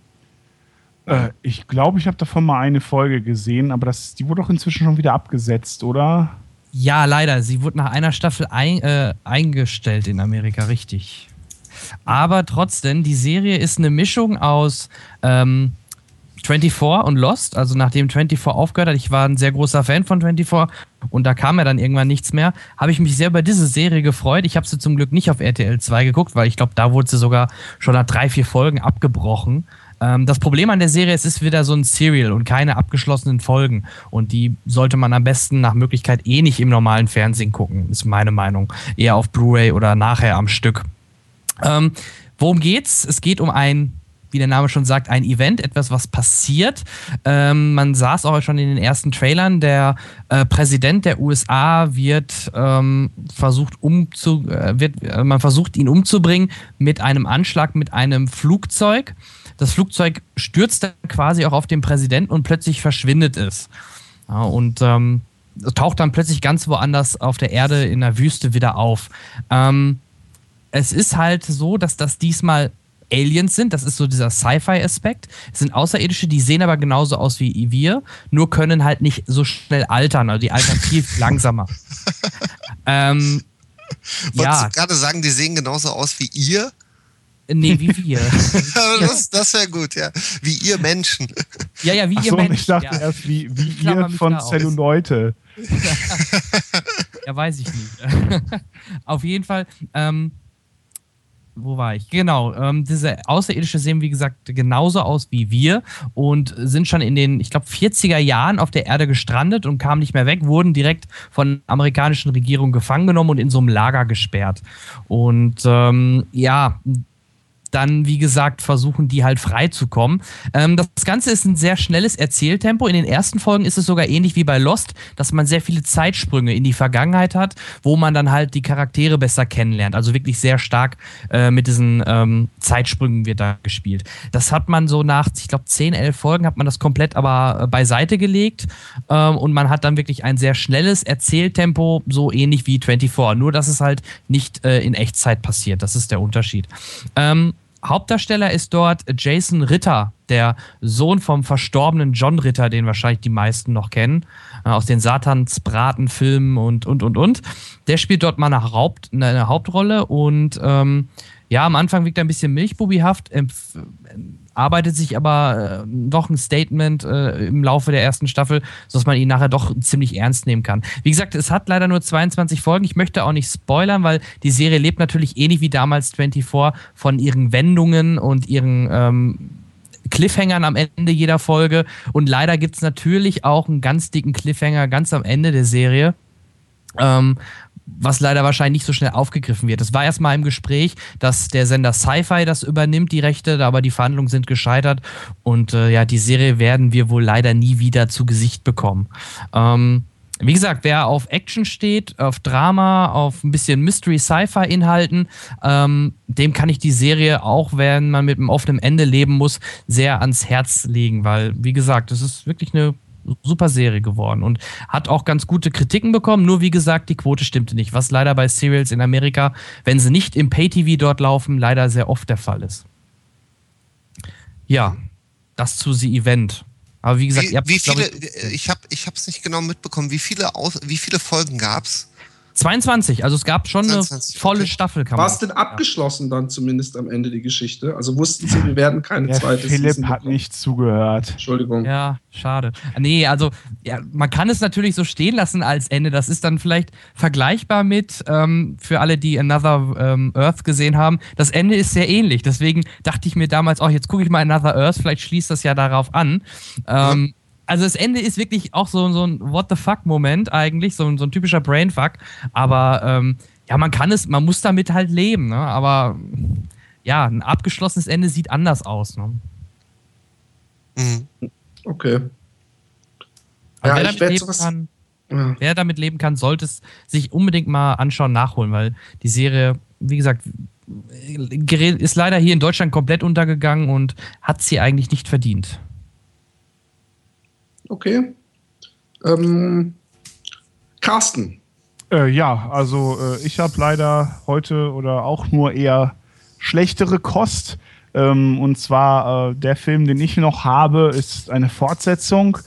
Äh, ich glaube, ich habe davon mal eine Folge gesehen, aber das, die wurde doch inzwischen schon wieder abgesetzt, oder? Ja, leider. Sie wurde nach einer Staffel ein, äh, eingestellt in Amerika, richtig. Aber trotzdem, die Serie ist eine Mischung aus ähm, vierundzwanzig und Lost. Also nachdem vierundzwanzig aufgehört hat, ich war ein sehr großer Fan von vierundzwanzig und da kam ja dann irgendwann nichts mehr, habe ich mich sehr über diese Serie gefreut. Ich habe sie zum Glück nicht auf R T L zwei geguckt, weil ich glaube, da wurde sie sogar schon nach drei, vier Folgen abgebrochen. Das Problem an der Serie ist, es ist wieder so ein Serial und keine abgeschlossenen Folgen. Und die sollte man am besten nach Möglichkeit eh nicht im normalen Fernsehen gucken, ist meine Meinung. Eher auf Blu-ray oder nachher am Stück. Ähm, worum geht's? Es geht um ein, wie der Name schon sagt, ein Event, etwas, was passiert. Ähm, man sah es auch schon in den ersten Trailern. Der äh, Präsident der U S A wird ähm, versucht umzu, äh, wird, äh, man versucht ihn umzubringen mit einem Anschlag mit einem Flugzeug. Das Flugzeug stürzt dann quasi auch auf den Präsidenten und plötzlich verschwindet es. Ja, und ähm, taucht dann plötzlich ganz woanders auf der Erde in der Wüste wieder auf. Ähm, es ist halt so, dass das diesmal Aliens sind. Das ist so dieser Sci-Fi-Aspekt. Es sind Außerirdische, die sehen aber genauso aus wie wir, nur können halt nicht so schnell altern. Also die altern viel langsamer. ähm, Wolltest ja. du gerade sagen, die sehen genauso aus wie ihr? Nee, wie wir. das das wäre gut, ja. Wie ihr Menschen. Ja, ja, wie Ach ihr so, Menschen. ich dachte ja. erst, wie, wie Ich klammer ihr mich von da aus. Zelluleute. Ja, weiß ich nicht. Auf jeden Fall, ähm, wo war ich? Genau, ähm, diese Außerirdische sehen, wie gesagt, genauso aus wie wir und sind schon in den, ich glaube, vierziger Jahren auf der Erde gestrandet und kamen nicht mehr weg, wurden direkt von der amerikanischen Regierung gefangen genommen und in so einem Lager gesperrt. Und ähm, ja, dann, wie gesagt, versuchen die halt frei zu kommen. Ähm, das Ganze ist ein sehr schnelles Erzähltempo. In den ersten Folgen ist es sogar ähnlich wie bei Lost, dass man sehr viele Zeitsprünge in die Vergangenheit hat, wo man dann halt die Charaktere besser kennenlernt. Also wirklich sehr stark äh, mit diesen ähm, Zeitsprüngen wird da gespielt. Das hat man so nach, ich glaube, zehn, elf Folgen hat man das komplett aber äh, beiseite gelegt ähm, und man hat dann wirklich ein sehr schnelles Erzähltempo, so ähnlich wie vierundzwanzig. Nur, dass es halt nicht äh, in Echtzeit passiert. Das ist der Unterschied. Ähm, Hauptdarsteller ist dort Jason Ritter, der Sohn vom verstorbenen John Ritter, den wahrscheinlich die meisten noch kennen, äh, aus den Satansbraten-Filmen und, und, und, und. Der spielt dort mal eine, Haupt, eine Hauptrolle und ähm, ja, am Anfang wirkt er ein bisschen milchbubihaft, empf- arbeitet sich aber äh, doch ein Statement äh, im Laufe der ersten Staffel, sodass man ihn nachher doch ziemlich ernst nehmen kann. Wie gesagt, es hat leider nur zweiundzwanzig Folgen. Ich möchte auch nicht spoilern, weil die Serie lebt natürlich ähnlich wie damals vierundzwanzig von ihren Wendungen und ihren ähm, Cliffhangern am Ende jeder Folge. Und leider gibt es natürlich auch einen ganz dicken Cliffhanger ganz am Ende der Serie. Ähm, was leider wahrscheinlich nicht so schnell aufgegriffen wird. Es war erstmal im Gespräch, dass der Sender Sci-Fi das übernimmt, die Rechte, aber die Verhandlungen sind gescheitert und äh, ja, die Serie werden wir wohl leider nie wieder zu Gesicht bekommen. Ähm, wie gesagt, wer auf Action steht, auf Drama, auf ein bisschen Mystery-Sci-Fi-Inhalten, ähm, dem kann ich die Serie, auch wenn man mit einem offenen Ende leben muss, sehr ans Herz legen, weil, wie gesagt, es ist wirklich eine super Serie geworden und hat auch ganz gute Kritiken bekommen. Nur wie gesagt, die Quote stimmte nicht, was leider bei Serials in Amerika, wenn sie nicht im Pay-T V dort laufen, leider sehr oft der Fall ist. Ja, das zu The Event. Aber wie gesagt, wie, ihr habt, wie viele, ich, ich habe ich es nicht genau mitbekommen, wie viele, Aus, wie viele Folgen gab es? zweiundzwanzig, also es gab schon zweiundzwanzig, eine volle okay. Staffel. Kann War man es denn abgeschlossen dann zumindest am Ende die Geschichte? Also wussten sie, wir werden keine Der zweite Philipp Season hat bekommen? nicht zugehört. Entschuldigung. Ja, schade. Nee, also ja, man kann es natürlich so stehen lassen als Ende. Das ist dann vielleicht vergleichbar mit, ähm, für alle, die Another ähm, Earth gesehen haben, das Ende ist sehr ähnlich. Deswegen dachte ich mir damals, oh, jetzt gucke ich mal Another Earth, vielleicht schließt das ja darauf an. Ähm, Mhm. Also das Ende ist wirklich auch so, so ein What-the-fuck-Moment eigentlich, so, ein- so ein typischer Brainfuck. Aber ähm, ja, man kann es, man muss damit halt leben. Ne? Aber ja, ein abgeschlossenes Ende sieht anders aus. Ne? Mhm. Okay. Also Ja, wer, ich damit werd leben sowas- kann, Ja. wer damit leben kann, sollte es sich unbedingt mal anschauen, nachholen, weil die Serie, wie gesagt, gerät- ist leider hier in Deutschland komplett untergegangen und hat sie eigentlich nicht verdient. Okay. Ähm, Carsten. Äh, ja, also äh, ich habe leider heute oder auch nur eher schlechtere Kost. Ähm, und zwar äh, der Film, den ich noch habe, ist eine Fortsetzung.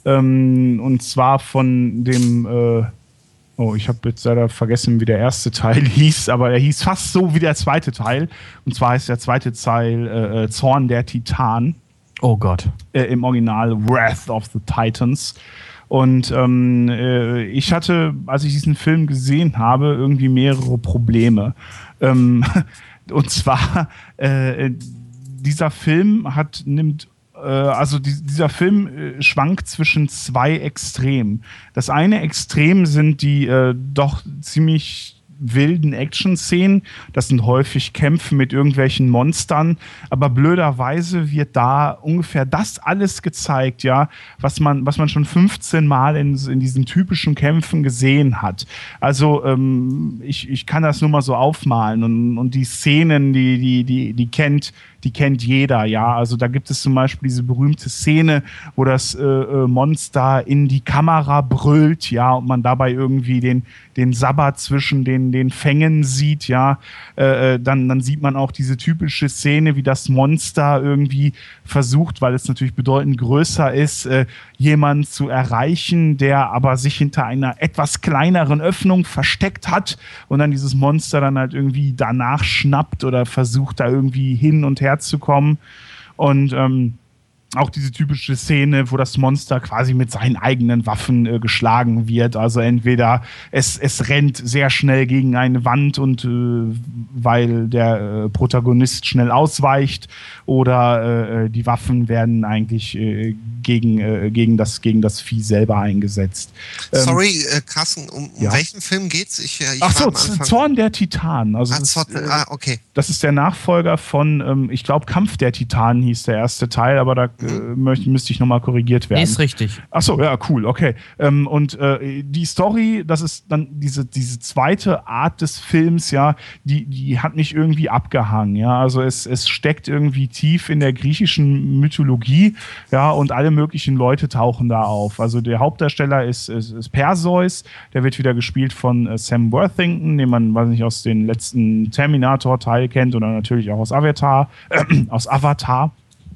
Ähm, und zwar von dem, äh, oh, ich habe jetzt leider vergessen, wie der erste Teil hieß, aber er hieß fast so wie der zweite Teil. Und zwar heißt der zweite Teil äh, äh, Zorn der Titan. Oh Gott. Äh, im Original Wrath of the Titans. Und ähm, äh, ich hatte, als ich diesen Film gesehen habe, irgendwie mehrere Probleme. Ähm, und zwar, äh, dieser Film hat, nimmt, äh, also die, dieser Film äh, schwankt zwischen zwei Extremen. Das eine Extrem sind die äh, doch ziemlich wilden Action-Szenen. Das sind häufig Kämpfe mit irgendwelchen Monstern. Aber blöderweise wird da ungefähr das alles gezeigt, ja, was man, was man schon fünfzehn Mal in, in diesen typischen Kämpfen gesehen hat. Also ähm, ich, ich kann das nur mal so aufmalen. Und, und die Szenen, die, die, die, die kennt die kennt jeder, ja. Also da gibt es zum Beispiel diese berühmte Szene, wo das äh, äh, Monster in die Kamera brüllt, ja, und man dabei irgendwie den, den Sabbat zwischen den, den Fängen sieht, ja. Äh, dann, dann sieht man auch diese typische Szene, wie das Monster irgendwie versucht, weil es natürlich bedeutend größer ist, äh, jemanden zu erreichen, der aber sich hinter einer etwas kleineren Öffnung versteckt hat und dann dieses Monster dann halt irgendwie danach schnappt oder versucht da irgendwie hin und her zu kommen. Und ähm, auch diese typische Szene, wo das Monster quasi mit seinen eigenen Waffen äh, geschlagen wird. Also entweder es, es rennt sehr schnell gegen eine Wand und äh, weil der äh, Protagonist schnell ausweicht, oder äh, die Waffen werden eigentlich äh, gegen, äh, gegen, das, gegen das Vieh selber eingesetzt. Ähm, Sorry, äh, Carsten, um, um ja. welchen Film geht's? Ich, äh, ich Ach so, war am Anfang- Zorn der Titan. Also Ah, das, Zorn- äh, ah, okay. das ist der Nachfolger von, ähm, ich glaube, Kampf der Titanen hieß der erste Teil, aber da äh, möcht, müsste ich nochmal korrigiert werden. Nee, ist richtig. Ach so, ja, cool, okay. Ähm, und äh, die Story, das ist dann diese, diese zweite Art des Films, ja, die, die hat mich irgendwie abgehangen, ja. Also es, es steckt irgendwie tief in der griechischen Mythologie, ja, und alle möglichen Leute tauchen da auf. Also der Hauptdarsteller ist, ist, ist Perseus, der wird wieder gespielt von äh, Sam Worthington, den man, weiß nicht, aus den letzten Terminator-Teil kennt oder natürlich auch aus Avatar, äh, aus Avatar.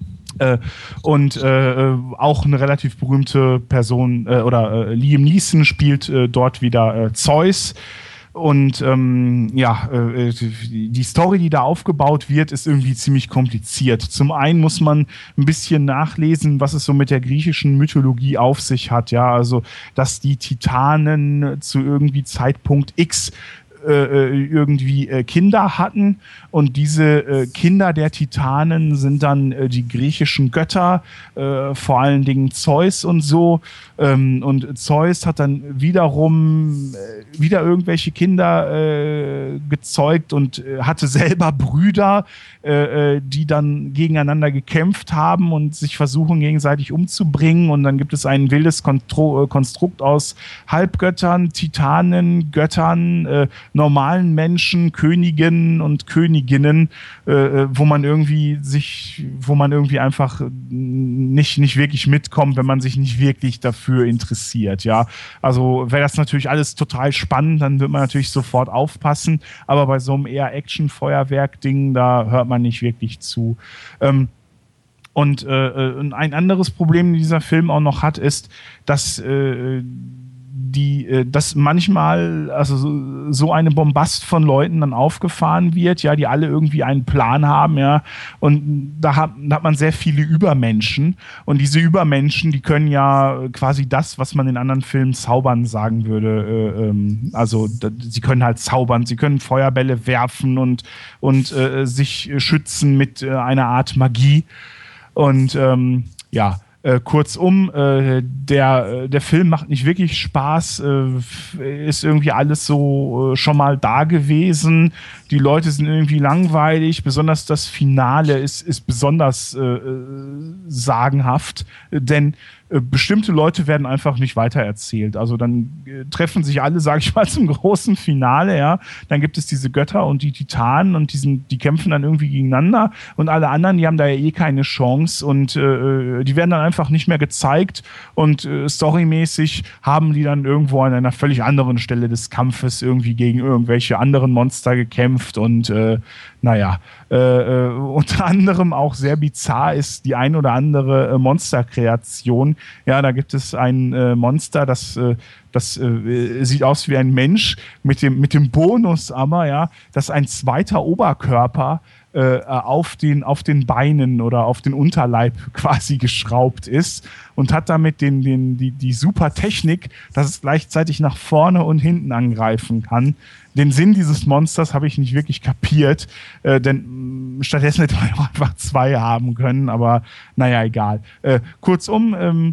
Äh, und äh, auch eine relativ berühmte Person, äh, oder äh, Liam Neeson spielt äh, dort wieder äh, Zeus. Und ähm, ja, äh, die Story, die da aufgebaut wird, ist irgendwie ziemlich kompliziert. Zum einen muss man ein bisschen nachlesen, was es so mit der griechischen Mythologie auf sich hat. Ja, also, dass die Titanen zu irgendwie Zeitpunkt X äh, irgendwie äh, Kinder hatten, und diese äh, Kinder der Titanen sind dann äh, die griechischen Götter, äh, vor allen Dingen Zeus und so. Ähm, und Zeus hat dann wiederum äh, wieder irgendwelche Kinder äh, gezeugt und äh, hatte selber Brüder, äh, die dann gegeneinander gekämpft haben und sich versuchen gegenseitig umzubringen. Und dann gibt es ein wildes Kontro- Konstrukt aus Halbgöttern, Titanen, Göttern, äh, normalen Menschen, Königinnen und Königinnen, äh, wo man irgendwie sich, wo man irgendwie einfach nicht, nicht wirklich mitkommt, wenn man sich nicht wirklich dafür interessiert, ja. Also wäre das natürlich alles total spannend, dann wird man natürlich sofort aufpassen, aber bei so einem eher Action-Feuerwerk-Ding, da hört man nicht wirklich zu. Ähm, und äh, ein anderes Problem, das dieser Film auch noch hat, ist, dass äh, die, äh, dass manchmal also so, so eine Bombast von Leuten dann aufgefahren wird, ja, die alle irgendwie einen Plan haben, ja, und da hat, da hat man sehr viele Übermenschen und diese Übermenschen, die können ja quasi das, was man in anderen Filmen zaubern sagen würde, äh, ähm, also da, sie können halt zaubern, sie können Feuerbälle werfen und, und äh, sich schützen mit äh, einer Art Magie und ähm, ja, Äh, kurzum, äh, der, der Film macht nicht wirklich Spaß, äh, ist irgendwie alles so äh, schon mal da gewesen. Die Leute sind irgendwie langweilig, besonders das Finale ist, ist besonders äh, sagenhaft, denn äh, bestimmte Leute werden einfach nicht weitererzählt. Also dann äh, treffen sich alle, sage ich mal, zum großen Finale, ja. Dann gibt es diese Götter und die Titanen und diesen, die kämpfen dann irgendwie gegeneinander und alle anderen, die haben da ja eh keine Chance und äh, die werden dann einfach nicht mehr gezeigt und äh, storymäßig haben die dann irgendwo an einer völlig anderen Stelle des Kampfes irgendwie gegen irgendwelche anderen Monster gekämpft und äh, naja, äh, äh, unter anderem auch sehr bizarr ist die ein oder andere äh, Monsterkreation. Ja, da gibt es ein äh, Monster, das, äh, das äh, sieht aus wie ein Mensch mit dem, mit dem Bonus aber, ja, dass ein zweiter Oberkörper äh, auf den, auf den Beinen oder auf den Unterleib quasi geschraubt ist und hat damit den, den, die, die super Technik, dass es gleichzeitig nach vorne und hinten angreifen kann. Den Sinn dieses Monsters habe ich nicht wirklich kapiert, äh, denn mh, stattdessen hätte man auch einfach zwei haben können, aber naja, egal. Äh, kurzum, ähm,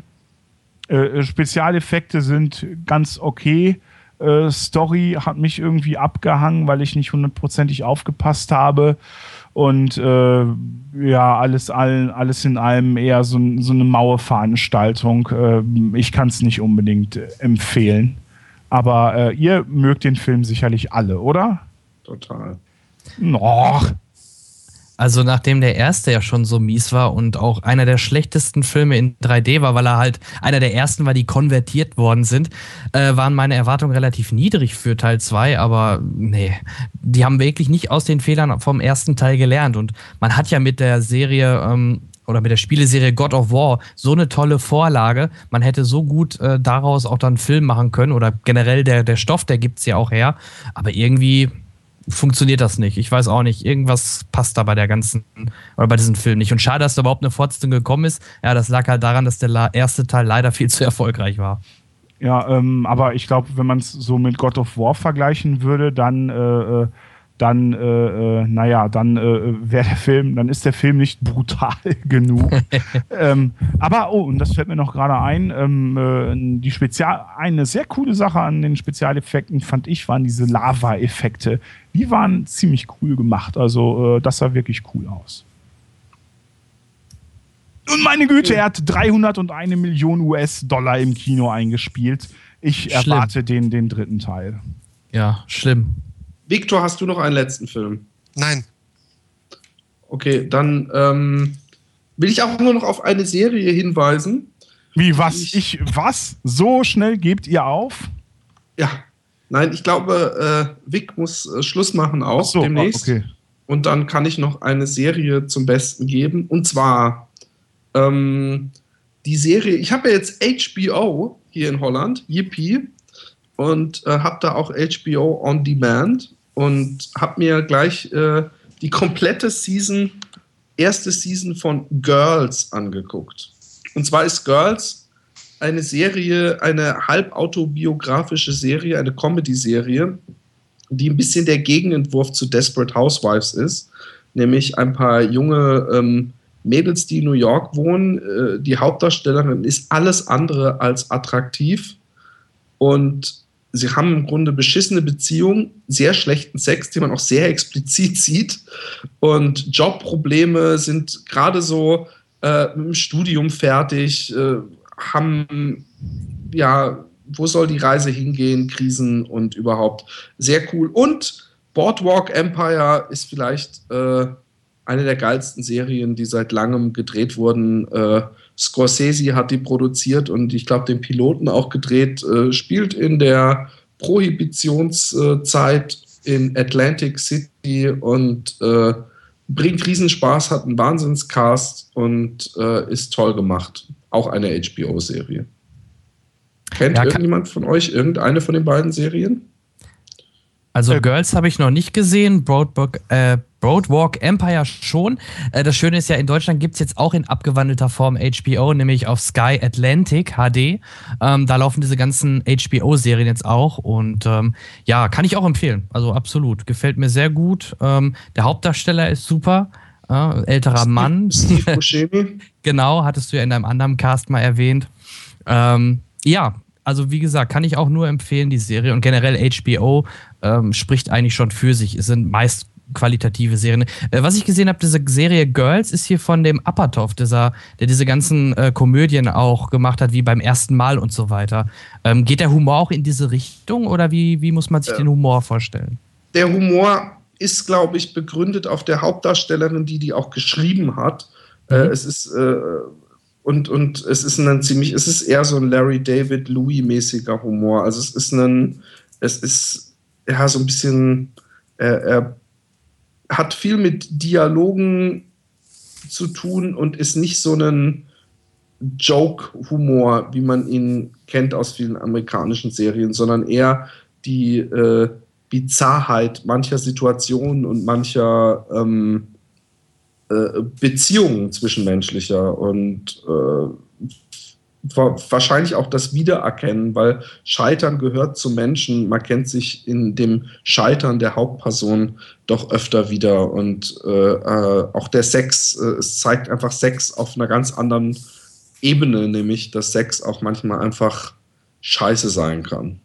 äh, Spezialeffekte sind ganz okay. Äh, Story hat mich irgendwie abgehangen, weil ich nicht hundertprozentig aufgepasst habe. Und äh, ja, alles, all, alles in allem eher so, so eine maue Veranstaltung. Äh, ich kann es nicht unbedingt äh, empfehlen. Aber äh, ihr mögt den Film sicherlich alle, oder? Total. Noch. Also nachdem der erste ja schon so mies war und auch einer der schlechtesten Filme in drei D war, weil er halt einer der ersten war, die konvertiert worden sind, äh, waren meine Erwartungen relativ niedrig für Teil zwei, aber nee, die haben wirklich nicht aus den Fehlern vom ersten Teil gelernt und man hat ja mit der Serie ähm, oder mit der Spieleserie God of War so eine tolle Vorlage, man hätte so gut äh, daraus auch dann einen Film machen können oder generell der, der Stoff, der gibt's ja auch her, aber irgendwie funktioniert das nicht. Ich weiß auch nicht. Irgendwas passt da bei der ganzen, oder bei diesem Film nicht. Und schade, dass da überhaupt eine Fortsetzung gekommen ist. Ja, das lag halt daran, dass der erste Teil leider viel zu erfolgreich war. Ja, ähm, aber ich glaube, wenn man es so mit God of War vergleichen würde, dann, äh, dann, äh, äh, naja, dann äh, wäre der Film, dann ist der Film nicht brutal genug. ähm, aber, oh, und das fällt mir noch gerade ein, ähm, äh, die Spezial, eine sehr coole Sache an den Spezialeffekten fand ich, waren diese Lava-Effekte. Die waren ziemlich cool gemacht, also äh, das sah wirklich cool aus. Und meine Güte, er hat dreihunderteins Millionen U S-Dollar im Kino eingespielt. Ich Schlimm. erwarte den, den dritten Teil. Ja, schlimm. Victor, hast du noch einen letzten Film? Nein. Okay, dann ähm, will ich auch nur noch auf eine Serie hinweisen. Wie, was? Ich, ich was? So schnell gebt ihr auf? Ja. Nein, ich glaube, äh, Vic muss äh, Schluss machen auch Ach so, demnächst. okay. Und dann kann ich noch eine Serie zum Besten geben. Und zwar ähm, die Serie, ich habe ja jetzt H B O hier in Holland, Yippie, und äh, habe da auch H B O On Demand und habe mir gleich äh, die komplette Season, erste Season von Girls angeguckt. Und zwar ist Girls eine Serie, eine halbautobiografische Serie, eine Comedy-Serie, die ein bisschen der Gegenentwurf zu Desperate Housewives ist, nämlich ein paar junge ähm, Mädels, die in New York wohnen. Äh, die Hauptdarstellerin ist alles andere als attraktiv und sie haben im Grunde beschissene Beziehungen, sehr schlechten Sex, den man auch sehr explizit sieht. Und Jobprobleme, sind gerade so äh, mit dem Studium fertig, äh, haben ja wo soll die Reise hingehen, Krisen und überhaupt. Sehr cool. Und Boardwalk Empire ist vielleicht äh, eine der geilsten Serien, die seit langem gedreht wurden. Äh, Scorsese hat die produziert und ich glaube den Piloten auch gedreht. Äh, spielt in der Prohibitionszeit in Atlantic City und äh, bringt Riesenspaß, hat einen Wahnsinnscast und äh, ist toll gemacht. Auch eine H B O-Serie. Kennt Ja, kann- irgendjemand von euch irgendeine von den beiden Serien? Also Äh, Girls habe ich noch nicht gesehen, Broadwalk, äh, Broadwalk Empire schon. Äh, das Schöne ist ja, in Deutschland gibt es jetzt auch in abgewandelter Form H B O, nämlich auf Sky Atlantic H D. Ähm, da laufen diese ganzen H B O-Serien jetzt auch und ähm, ja, kann ich auch empfehlen. Also absolut, gefällt mir sehr gut. Ähm, der Hauptdarsteller ist super, äh, älterer Mann. Steve Buscemi. Genau, hattest du ja in deinem anderen Cast mal erwähnt. Ähm, ja, also wie gesagt, kann ich auch nur empfehlen, die Serie. Und generell H B O ähm, spricht eigentlich schon für sich. Es sind meist qualitative Serien. Äh, was ich gesehen habe, diese Serie Girls ist hier von dem Apatow, dieser, der diese ganzen äh, Komödien auch gemacht hat, wie beim ersten Mal und so weiter. Ähm, geht der Humor auch in diese Richtung oder wie, wie muss man sich Ja. den Humor vorstellen? Der Humor ist, glaube ich, begründet auf der Hauptdarstellerin, die die auch geschrieben hat. Mhm. Äh, es ist äh, und, und es ist ein ziemlich, es ist eher so ein Larry David Louis-mäßiger Humor. Also es ist ein, es ist ja so ein bisschen, er, er hat viel mit Dialogen zu tun und ist nicht so ein Joke-Humor, wie man ihn kennt aus vielen amerikanischen Serien, sondern eher die äh, Bizarrheit mancher Situationen und mancher ähm, äh, Beziehungen zwischenmenschlicher und äh, wa- wahrscheinlich auch das Wiedererkennen, weil Scheitern gehört zum Menschen. Man kennt sich in dem Scheitern der Hauptperson doch öfter wieder und äh, äh, auch der Sex, äh, es zeigt einfach Sex auf einer ganz anderen Ebene, nämlich dass Sex auch manchmal einfach scheiße sein kann.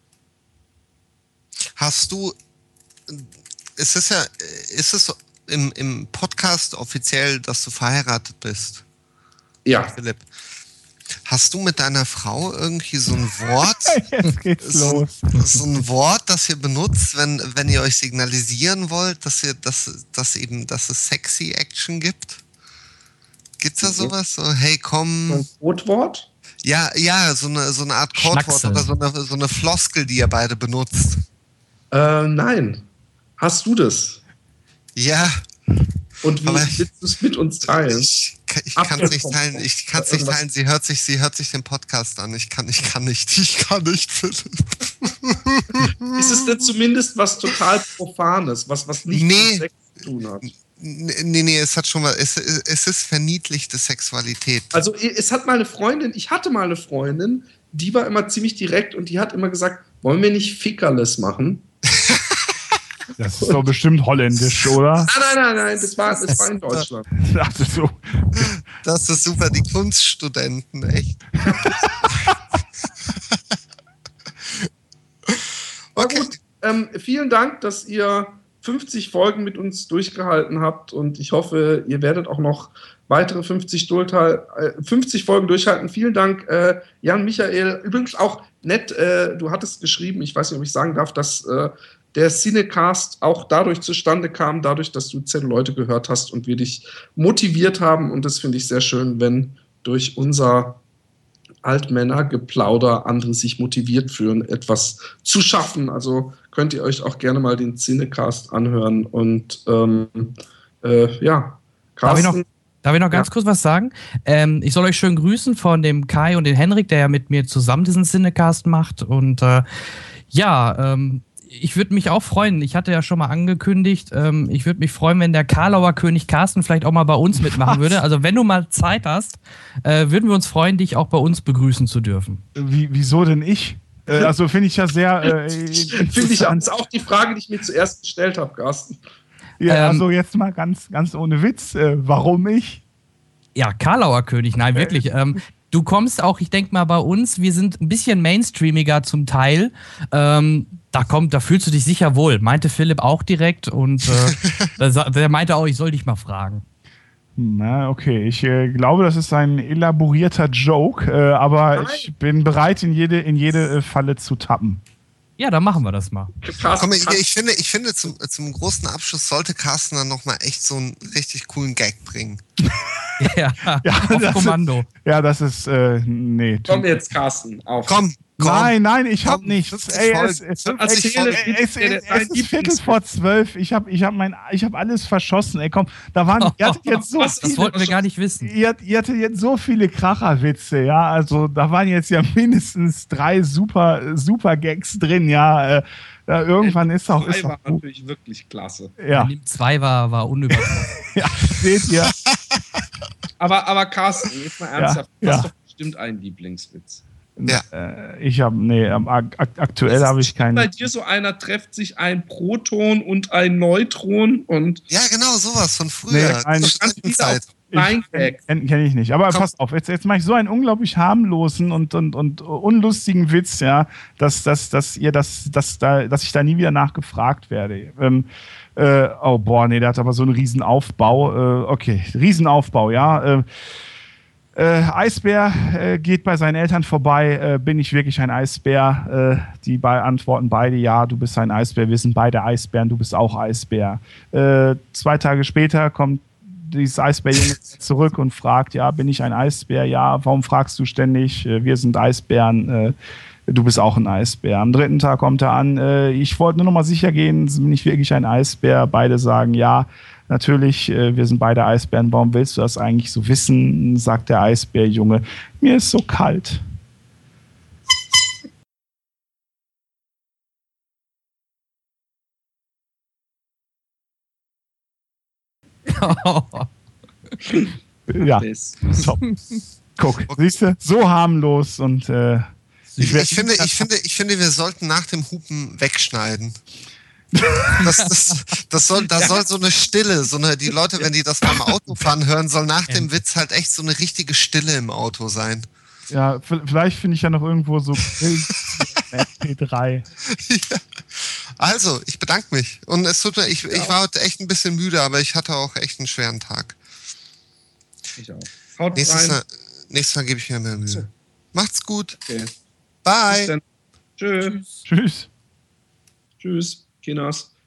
Hast du, es ist ja, ist es im, im Podcast offiziell, dass du verheiratet bist, Ja, Philipp? Hast du mit deiner Frau irgendwie so ein Wort, Jetzt geht's so, los. so ein Wort, das ihr benutzt, wenn, wenn ihr euch signalisieren wollt, dass ihr, dass, dass eben, dass es sexy Action gibt? Gibt's da sowas? So, hey, komm. ein Codewort? Ja, ja, so eine, so eine Art Codewort Schnackseln. oder so eine, so eine Floskel, die ihr beide benutzt. Äh, nein. Hast du das? Ja, Und wie Aber- willst du es mit uns teilen? ich, ich kann es nicht teilen. Ich kann es nicht Irgendwas- teilen. Sie hört sich, sie hört sich den Podcast an. Ich kann, ich kann nicht. Ich kann nicht, Philipp. Ist es denn zumindest was total Profanes, was, was nichts Nee. mit Sex zu tun hat? Nee, nee, es hat schon mal, es, es ist verniedlichte Sexualität. Also es hat mal eine Freundin, ich hatte mal eine Freundin, die war immer ziemlich direkt und die hat immer gesagt, wollen wir nicht Fickerles machen? Das ist doch bestimmt holländisch, oder? Nein, nein, nein, nein, das war, das war in Deutschland. Ich dachte so. Das ist super, die Kunststudenten, echt. Aber Okay. gut, ähm, vielen Dank, dass ihr fünfzig Folgen mit uns durchgehalten habt und ich hoffe, ihr werdet auch noch weitere fünfzig, Durchhal- äh, fünfzig Folgen durchhalten. Vielen Dank, äh, Jan Michael. Übrigens auch nett, äh, du hattest geschrieben, ich weiß nicht, ob ich sagen darf, dass äh, der Cinecast auch dadurch zustande kam, dadurch, dass du Zelluleute gehört hast und wir dich motiviert haben und das finde ich sehr schön, wenn durch unser Altmännergeplauder andere sich motiviert fühlen, etwas zu schaffen. Also könnt ihr euch auch gerne mal den Cinecast anhören. Und ähm, äh, ja, Darf ich noch- Carsten, Darf ich noch ganz Ja. kurz was sagen? Ähm, ich soll euch schön grüßen von dem Kai und dem Henrik, der ja mit mir zusammen diesen Cinecast macht. Und äh, ja, ähm, ich würde mich auch freuen. Ich hatte ja schon mal angekündigt, ähm, ich würde mich freuen, wenn der Karlauer König Carsten vielleicht auch mal bei uns mitmachen Was? würde. Also wenn du mal Zeit hast, äh, würden wir uns freuen, dich auch bei uns begrüßen zu dürfen. Wie, wieso denn ich? Äh, also finde ich ja sehr äh, finde ich auch, interessant. das ist auch die Frage, die ich mir zuerst gestellt habe, Carsten. Ja, Ähm, also jetzt mal ganz, ganz ohne Witz. Äh, warum ich? Ja, Karlauer König, nein, wirklich. Ähm, du kommst auch, ich denke mal, bei uns, wir sind ein bisschen mainstreamiger zum Teil. Ähm, da kommt, da fühlst du dich sicher wohl, meinte Philipp auch direkt und äh, der, sa- der meinte auch, ich soll dich mal fragen. Na, okay. Ich äh, glaube, das ist ein elaborierter Joke, äh, aber Nein. ich bin bereit, in jede, in jede äh, Falle zu tappen. Ja, dann machen wir das mal. Komm, ich, ich finde, ich finde zum, zum großen Abschluss sollte Carsten dann nochmal echt so einen richtig coolen Gag bringen. Ja, Ja, auf das Kommando. Ja, das ist, äh, nee. Komm jetzt, Carsten, auf. Komm, komm. Nein, nein, ich hab Komm, nichts. fünfzig Ey, Folgen, es, es, fünfzig es, Folgen. es, es, es ist Viertel vor zwölf. Ich hab, ich hab mein, ich hab alles verschossen. Ey, komm, da waren, ihr hattet jetzt so Was? Das viele, wollten wir gar nicht wissen. ihr, ihr hattet jetzt so viele Kracherwitze, ja. Also da waren jetzt ja mindestens drei super, super Gags drin, ja. Äh, ja irgendwann ist auch, ist war auch gut. natürlich wirklich klasse. Ja, Zwei war, war unübertroffen. ja, seht ihr. Aber, aber Carsten, jetzt mal ernsthaft, du ja. hast doch bestimmt einen Lieblingswitz. Ja. Äh, ich habe, nee, am- ak aktuell habe ich keinen. Bei dir so einer trifft sich ein Proton und ein Neutron und Ja, genau, sowas von früher. Nee, ein- zur Studentenzeit. Nein, Gag. Kenne kenn ich nicht. Aber Komm. pass auf, jetzt, jetzt mache ich so einen unglaublich harmlosen und, und, und unlustigen Witz, ja, dass, dass, dass ihr das, dass, da, dass ich da nie wieder nachgefragt werde. Ähm, äh, oh boah, nee, der hat aber so einen riesen Aufbau. Äh, okay, Riesenaufbau, ja. Äh, äh, Eisbär äh, geht bei seinen Eltern vorbei. Äh, bin ich wirklich ein Eisbär? Äh, die beantworten beide, ja, du bist ein Eisbär. Wir sind beide Eisbären, du bist auch Eisbär. Äh, zwei Tage später kommt dieses Eisbärjunge zurück und fragt, ja, bin ich ein Eisbär? Ja, warum fragst du ständig? Äh, Wir sind Eisbären, äh, du bist auch ein Eisbär. Am dritten Tag kommt er an, äh, ich wollte nur noch mal sicher gehen, bin ich wirklich ein Eisbär? Beide sagen, ja, natürlich, äh, wir sind beide Eisbären, warum willst du das eigentlich so wissen? Sagt der Eisbärjunge, mir ist so kalt. Ja, Das- top. Guck, siehst du, so harmlos und äh, Ich, ich werd- ich, finde, ich, finde, ich finde, wir sollten nach dem Hupen wegschneiden. Das, das, das soll, da soll so eine Stille, so eine, die Leute, wenn die das beim Autofahren hören, soll nach dem Witz halt echt so eine richtige Stille im Auto sein. ja, v- vielleicht finde ich ja noch irgendwo so M P drei. Ja. Also, ich bedanke mich. Und es tut mir, ich, ich war heute echt ein bisschen müde, aber ich hatte auch echt einen schweren Tag. Ich auch. Haut Nächstes rein. Mal, nächstes Mal gebe ich mir mehr Mühe. So. Macht's gut. Okay. Bis Bye. dann. Tschüss. Tschüss. Tschüss. Kinos.